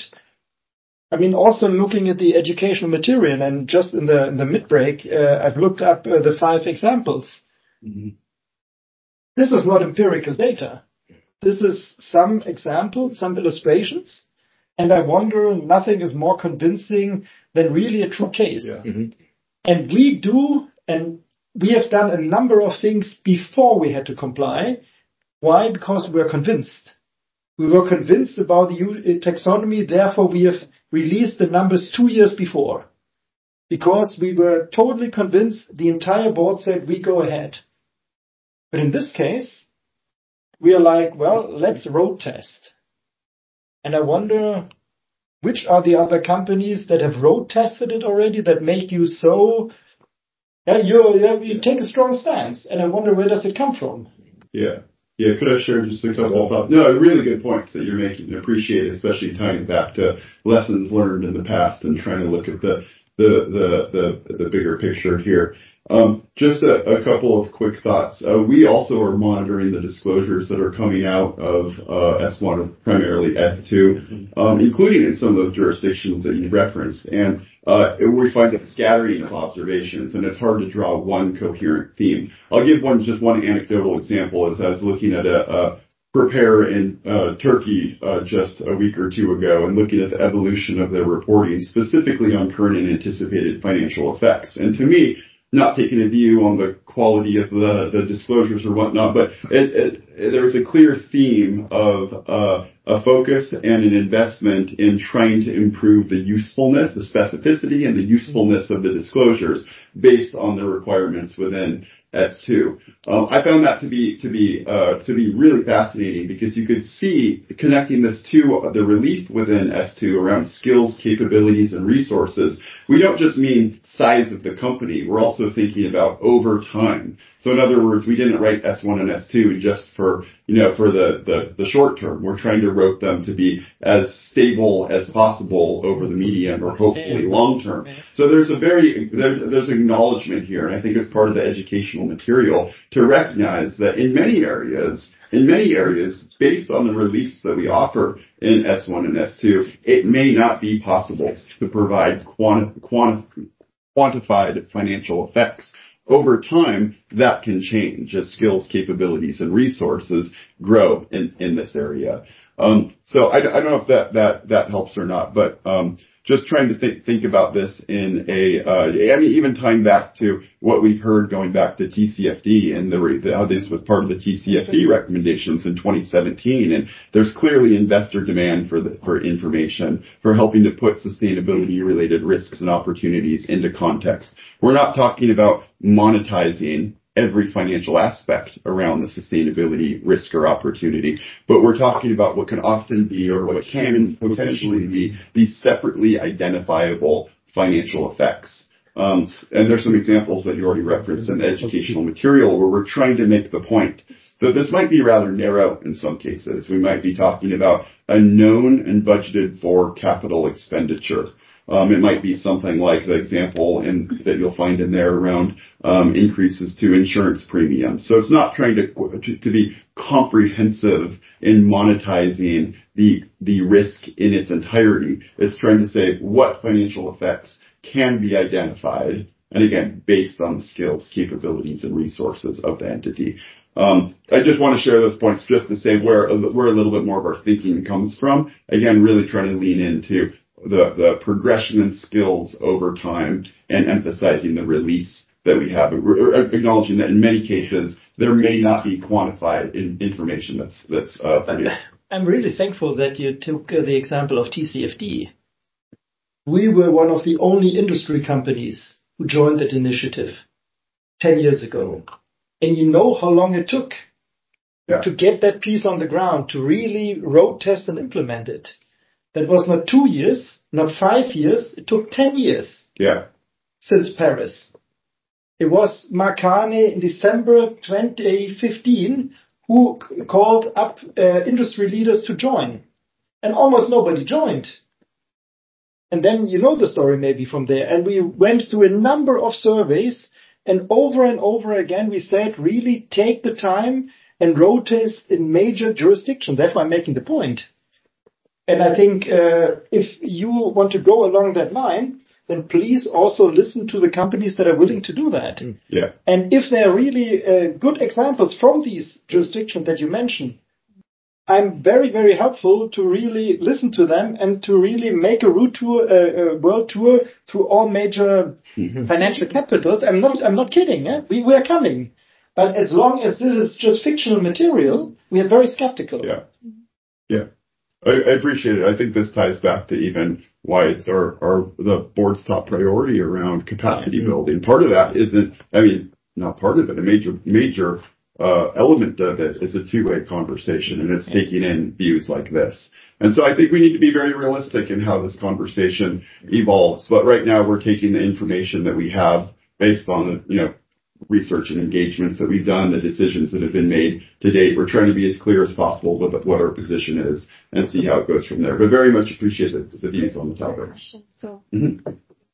I mean, also looking at the educational material, and just in the, in the mid-break, uh, I've looked up uh, the five examples. Mm-hmm. This is not empirical data. This is some examples, some illustrations. And I wonder, nothing is more convincing than really a true case. Yeah. Mm-hmm. And we do, and we have done a number of things before we had to comply. Why? Because we were convinced. We were convinced about the taxonomy, therefore we have released the numbers two years before. Because we were totally convinced, the entire board said, we go ahead. But in this case, we are like, well, let's road test. And I wonder, which are the other companies that have road tested it already that make you so, yeah, you, yeah, you take a strong stance. And I wonder, where does it come from? Yeah. Yeah, could I share just a couple of thoughts? No, really good points that you're making and appreciate, especially tying it back to lessons learned in the past and trying to look at the, the the the, the bigger picture here. Um, just a, a couple of quick thoughts. Uh, we also are monitoring the disclosures that are coming out of uh, S one, primarily S two, um, including in some of those jurisdictions that you referenced. And uh, we find a scattering of observations, and it's hard to draw one coherent theme. I'll give one just one anecdotal example. As I was looking at a, a prepare in uh, Turkey uh, just a week or two ago and looking at the evolution of their reporting, specifically on current and anticipated financial effects. And to me, not taking a view on the quality of the, the disclosures or whatnot, but it, it, there was a clear theme of uh, a focus and an investment in trying to improve the usefulness, the specificity, and the usefulness of the disclosures based on the requirements within S two. Um, I found that to be to be uh, to be really fascinating because you could see connecting this to the relief within S two around skills, capabilities, and resources. We don't just mean size of the company. We're also thinking about over time. So in other words, we didn't write S one and S two just for you know for the the, the short term. We're trying to write them to be as stable as possible over the medium or hopefully long term. So there's a very there's there's acknowledgement here, and I think it's part of the educational material to recognize that in many areas, in many areas, based on the reliefs that we offer in S one and S two, it may not be possible to provide quanti- quanti- quantified financial effects. Over time, that can change as skills, capabilities, and resources grow in, in this area. Um, so I, I don't know if that, that, that helps or not, but um, just trying to think, think about this in a, uh, I mean, even tying back to what we've heard going back to T C F D and the, the, how this was part of the T C F D recommendations in twenty seventeen. And there's clearly investor demand for the, for information, for helping to put sustainability related risks and opportunities into context. We're not talking about monetizing every financial aspect around the sustainability risk or opportunity, but we're talking about what can often be or what can potentially be these separately identifiable financial effects. Um, and there's some examples that you already referenced in the educational material where we're trying to make the point that this might be rather narrow in some cases. We might be talking about a known and budgeted for capital expenditure. Um, it might be something like the example in, that you'll find in there around um, increases to insurance premiums. So it's not trying to, to to be comprehensive in monetizing the the risk in its entirety. It's trying to say what financial effects can be identified, and again, based on the skills, capabilities, and resources of the entity. Um, I just want to share those points just to say where where a little bit more of our thinking comes from. Again, really trying to lean into the, the progression in skills over time and emphasizing the release that we have, acknowledging that in many cases there may not be quantified in information that's that's uh, produced. I'm really thankful that you took uh, the example of T C F D. We were one of the only industry companies who joined that initiative ten years ago. And you know how long it took yeah. to get that piece on the ground, to really road test and implement it. That was not two years, not five years. It took ten years. Yeah. Since Paris. It was Mark Carney in December twenty fifteen who called up uh, industry leaders to join. And almost nobody joined. And then you know the story maybe from there. And we went through a number of surveys, and over and over again we said, really take the time and road test in major jurisdictions. That's why I'm making the point. And I think uh, if you want to go along that line, then please also listen to the companies that are willing to do that. Yeah. And if there are really uh, good examples from these jurisdictions that you mentioned, I'm very, very helpful to really listen to them and to really make a route tour, uh, a world tour through all major financial capitals. I'm not, I'm not kidding. Eh? We, we are coming. But as long as this is just fictional material, we are very skeptical. Yeah. Yeah. I, I appreciate it. I think this ties back to even why it's our, our the board's top priority around capacity mm-hmm. building. Part of that isn't, I mean, not part of it, a major, major uh, element of it is a two-way conversation, and it's taking in views like this. And so I think we need to be very realistic in how this conversation evolves. But right now we're taking the information that we have based on the, you know, research and engagements that we've done, the decisions that have been made to date. We're trying to be as clear as possible with what our position is and see how it goes from there. But very much appreciate the, the views on the topic. So, mm-hmm.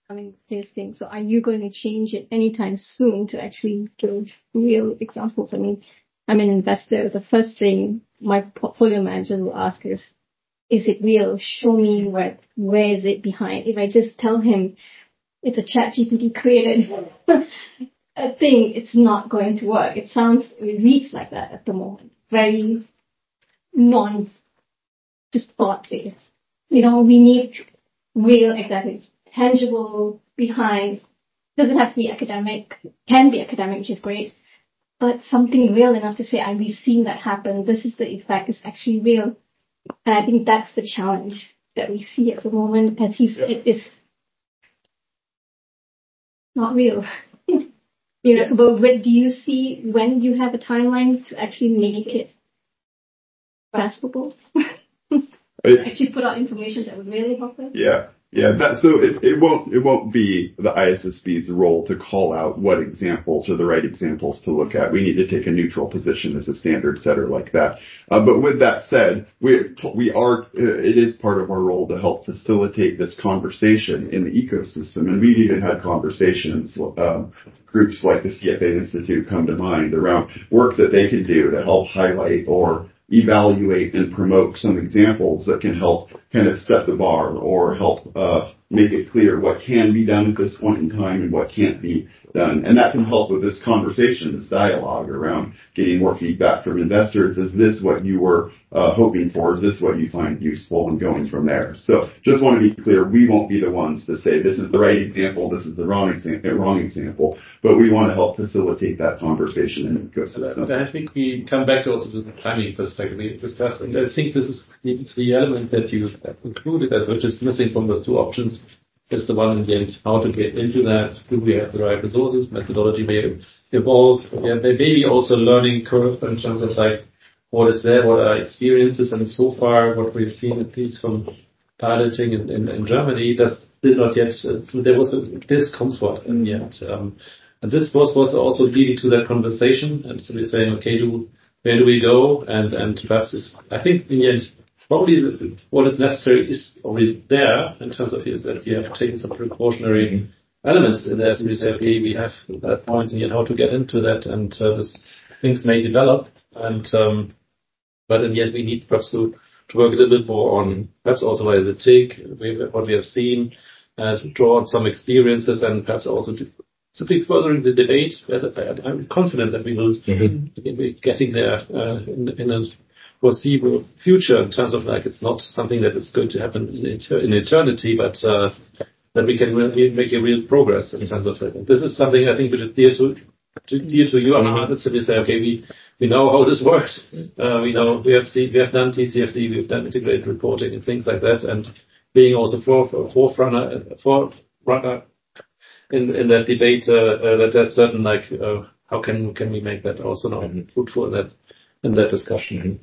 I mean, this thing. So are you going to change it anytime soon to actually give real examples? I mean, I'm an investor. The first thing my portfolio manager will ask is, is it real? Show me where, where is it behind? If I just tell him it's a ChatGPT created a thing, it's not going to work. It sounds, it reads like that at the moment. Very non, just thought based. You know, we need real, exactly, tangible behind. Doesn't have to be academic, can be academic, which is great, but something real enough to say, I, we've seen that happen. This is the effect. It's actually real. And I think that's the challenge that we see at the moment. As he's, it is not real. you know, so, but what do you see when you have a timeline to actually make it graspable? Actually put out information that would really help us? Yeah. Yeah, that, so it, it won't, it won't be the I S S B's role to call out what examples are the right examples to look at. We need to take a neutral position as a standard setter like that. Uh, but with that said, we, we are, uh, it is part of our role to help facilitate this conversation in the ecosystem. And we've even had conversations, um, groups like the C F A Institute come to mind around work that they can do to help highlight or evaluate and promote some examples that can help kind of set the bar or help uh make it clear what can be done at this point in time and what can't be done. And that can help with this conversation, this dialogue around getting more feedback from investors. Is this what you were uh hoping for? Is this what you find useful, and going from there? So just want to be clear, we won't be the ones to say this is the right example, this is the wrong example, wrong example, but we want to help facilitate that conversation in the ecosystem. I think we come back to also to the planning perspective we discussed, and I think this is the, the element that you included, as which is missing from those two options, is the one in the end, how to get into that. Do we have the right resources? Methodology may evolve. Yeah, there may be also learning curve in terms of like what is there, what are experiences, and so far what we've seen, at least from piloting in, in, in Germany, does did not yet. Uh, so there was a discomfort in the end, um, and this was was also leading to that conversation, and so we're saying, okay, do where do we go? And and perhaps is, I think in the end, probably the, what is necessary is already there in terms of is that we have taken some precautionary elements in there. So we say, okay, we have that point in the end how to get into that, and uh, this things may develop, and um, but in the end we need perhaps to, to work a little bit more on perhaps also what is it take, what we have seen, uh, to draw on some experiences, and perhaps also to simply furthering the debate. As I, I'm confident that we will mm-hmm. be getting there uh, in, in a foreseeable future in terms of like it's not something that is going to happen in, in eternity, but uh, that we can really make a real progress in terms of it. This is something I think which is dear to, to dear to you. I mean, so we say, okay, we we know how this works. Uh, we know we have seen, we have done T C F D, we've done integrated reporting and things like that, and being also for, for forerunner forerunner in in that debate, uh, uh, that that's certain like uh, how can can we make that also now fruitful in that in that discussion.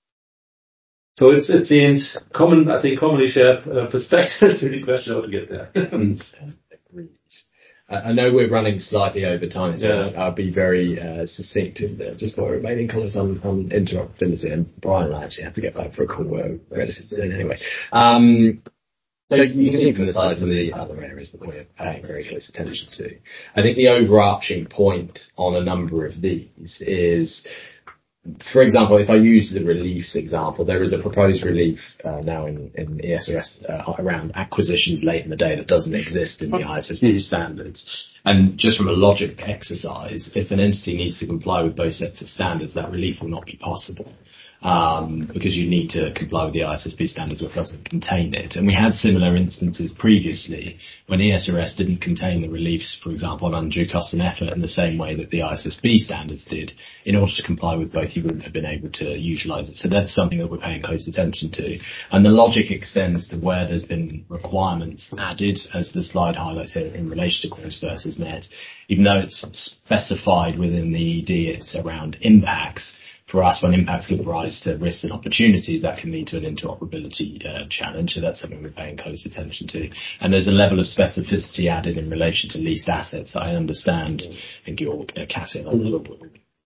So it's, it seems common, I think, commonly shared uh, perspectives to the question how to get there. Agreed. I know we're running slightly over time, so yeah. I'll be very uh, succinct in there. Just for remaining comments on, on interoperability, and Brian and I actually have to get back for a call uh, relative to it anyway. Um, so you can see from the slides of the other areas that we're paying very close attention to. I think the overarching point on a number of these is, for example, if I use the reliefs example, there is a proposed relief uh, now in, in E S R S uh, around acquisitions late in the day that doesn't exist in the I S S B standards. And just from a logic exercise, if an entity needs to comply with both sets of standards, that relief will not be possible. Um, because you need to comply with the I S S B standards or it doesn't contain it. And we had similar instances previously when E S R S didn't contain the reliefs, for example, on undue cost and effort in the same way that the I S S B standards did. In order to comply with both, you wouldn't have been able to utilise it. So that's something that we're paying close attention to. And the logic extends to where there's been requirements added, as the slide highlights it, in relation to gross versus net. Even though it's specified within the E D, it's around impacts. For us, when impacts give rise to risks and opportunities, that can lead to an interoperability uh, challenge. So that's something we're paying close attention to. And there's a level of specificity added in relation to leased assets that I understand. I think you're uh, Kathy,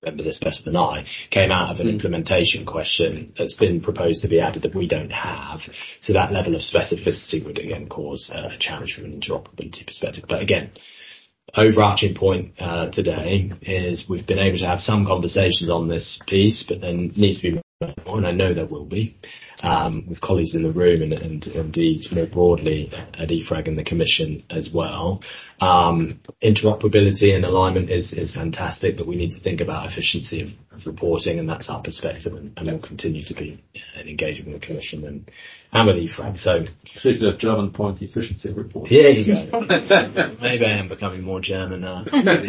remember this better than I, came out of an implementation question that's been proposed to be added that we don't have. So that level of specificity would again cause a challenge from an interoperability perspective. But again, overarching point uh, today is we've been able to have some conversations on this piece, but then needs to be more, and I know there will be, um, with colleagues in the room and, and indeed more broadly at E F R A G and the Commission as well. Um, interoperability and alignment is, is fantastic, but we need to think about efficiency of, of reporting, and that's our perspective, and, and we'll continue to be an engagement with the Commission and, and with E F R A G. So, particularly German point, efficiency of reporting. Yeah, you go. Maybe I am becoming more German now.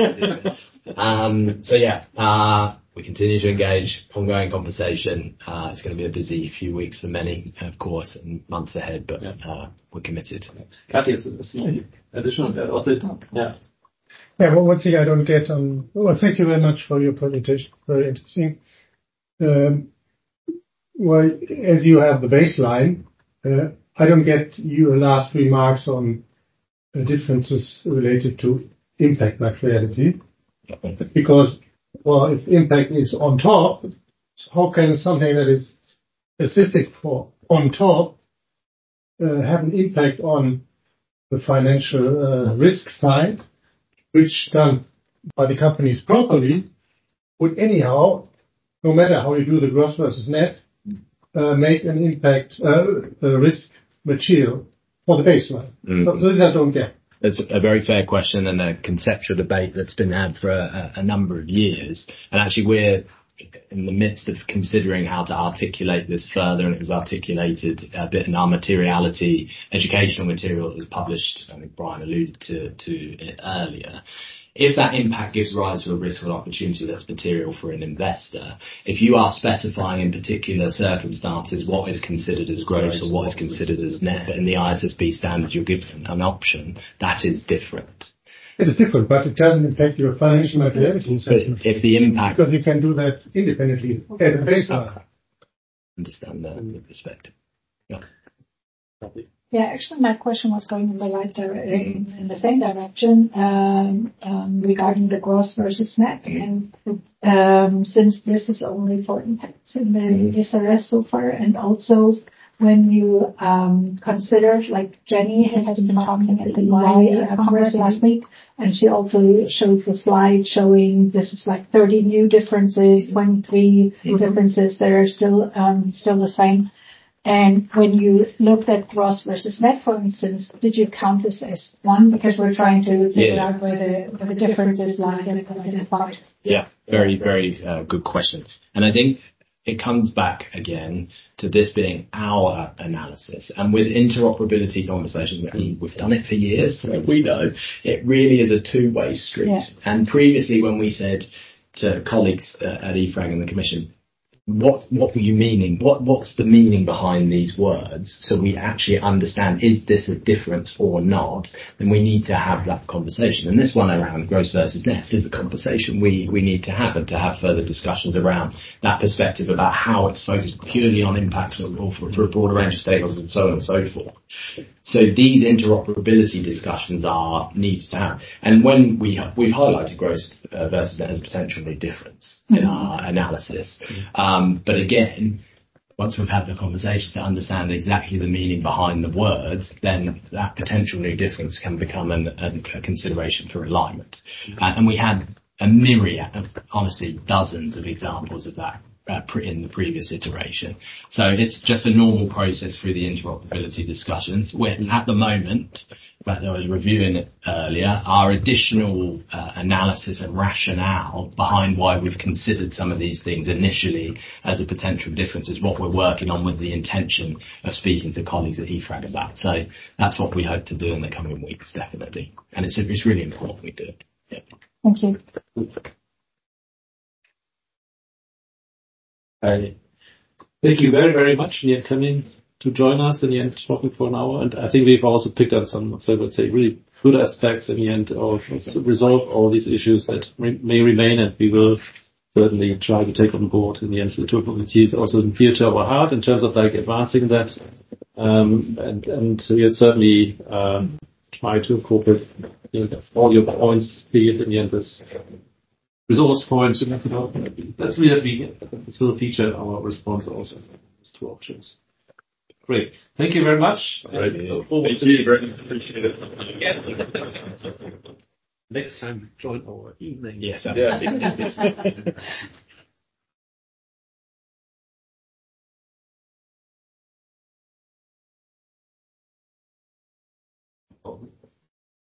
um, so yeah, uh, we continue to engage, ongoing conversation. Uh, it's going to be a busy few weeks for many, of course, and months ahead, but uh, we're committed. Kathy, is it additional? Yeah. Yeah, well, one thing I don't get on, well, thank you very much for your presentation. Very interesting. Um, well, as you have the baseline, uh, I don't get your last remarks on uh, differences related to impact materiality. Because, well, if impact is on top, how can something that is specific for on top uh, have an impact on the financial uh, risk side, which done by the companies properly would anyhow, no matter how you do the gross versus net, uh, make an impact uh, uh, risk material for the baseline. Mm. So, so this I don't get. It's a very fair question and a conceptual debate that's been had for a, a number of years. And actually we're in the midst of considering how to articulate this further, and it was articulated a bit in our materiality educational material that was published. I think Brian alluded to, to it earlier. If that impact gives rise to a risk or opportunity that's material for an investor, if you are specifying in particular circumstances what is considered as gross or what is considered as net, but in the I S S B standards you're given an option, that is different. It is different, but it doesn't impact your financial materiality assessment. If the impact... Because you can do that independently as a baseline. Understand that the perspective. Yeah. Yeah, actually, my question was going in the right direction, in the same direction, um, um, regarding the gross versus net. And um, since this is only for impacts in the S R S so far, and also when you um, consider, like Jenny has been talking at the E Y Congress last week, and she also showed the slide showing this is like thirty new differences, twenty-three mm-hmm. differences that are still um, still the same. And when you looked at gross versus net, for instance, did you count this as one? Because we're trying to figure yeah. out where the, where the differences lie and identified. Yeah, very, very uh, good question. And I think it comes back again to this being our analysis. And with interoperability conversations, we've done it for years, so we know it really is a two-way street. Yeah. And previously when we said to colleagues uh, at E F R A G and the Commission, What what were you meaning? What what's the meaning behind these words? So we actually understand, is this a difference or not? Then we need to have that conversation. And this one around gross versus net is a conversation we, we need to have, and to have further discussions around that perspective about how it's focused purely on impacts or for, for a broader range of stakeholders and so on and so forth. So these interoperability discussions are needed to have. And when we have, we've highlighted gross uh, versus net as a potential difference mm-hmm. in our analysis. Um, Um, but again, once we've had the conversation to understand exactly the meaning behind the words, then that potential new difference can become an, an, a consideration for alignment. Uh, and we had a myriad of, honestly, dozens of examples of that uh, in the previous iteration. So it's just a normal process through the interoperability discussions. We're at the moment, but I was reviewing it earlier, our additional uh, analysis and rationale behind why we've considered some of these things initially as a potential difference is what we're working on with the intention of speaking to colleagues at E F R A G about. So that's what we hope to do in the coming weeks, definitely. And it's, it's really important we do it. Yeah. Thank you. I thank you very, very much, Ian, coming to join us in the end, talking for an hour. And I think we've also picked up some, so I would say, really good aspects in the end of resolve all these issues that re- may remain, and we will certainly try to take on board in the end the two committees also in future our heart in terms of like advancing that. Um, and, and we certainly um, try to incorporate you know, all your points, be it in the end this resource points, you know, that's really still feature our response also these two options. Great. Thank you very much. All right. Thank you very much. Appreciate it. Next time, join our evening. Yes, absolutely. Yeah.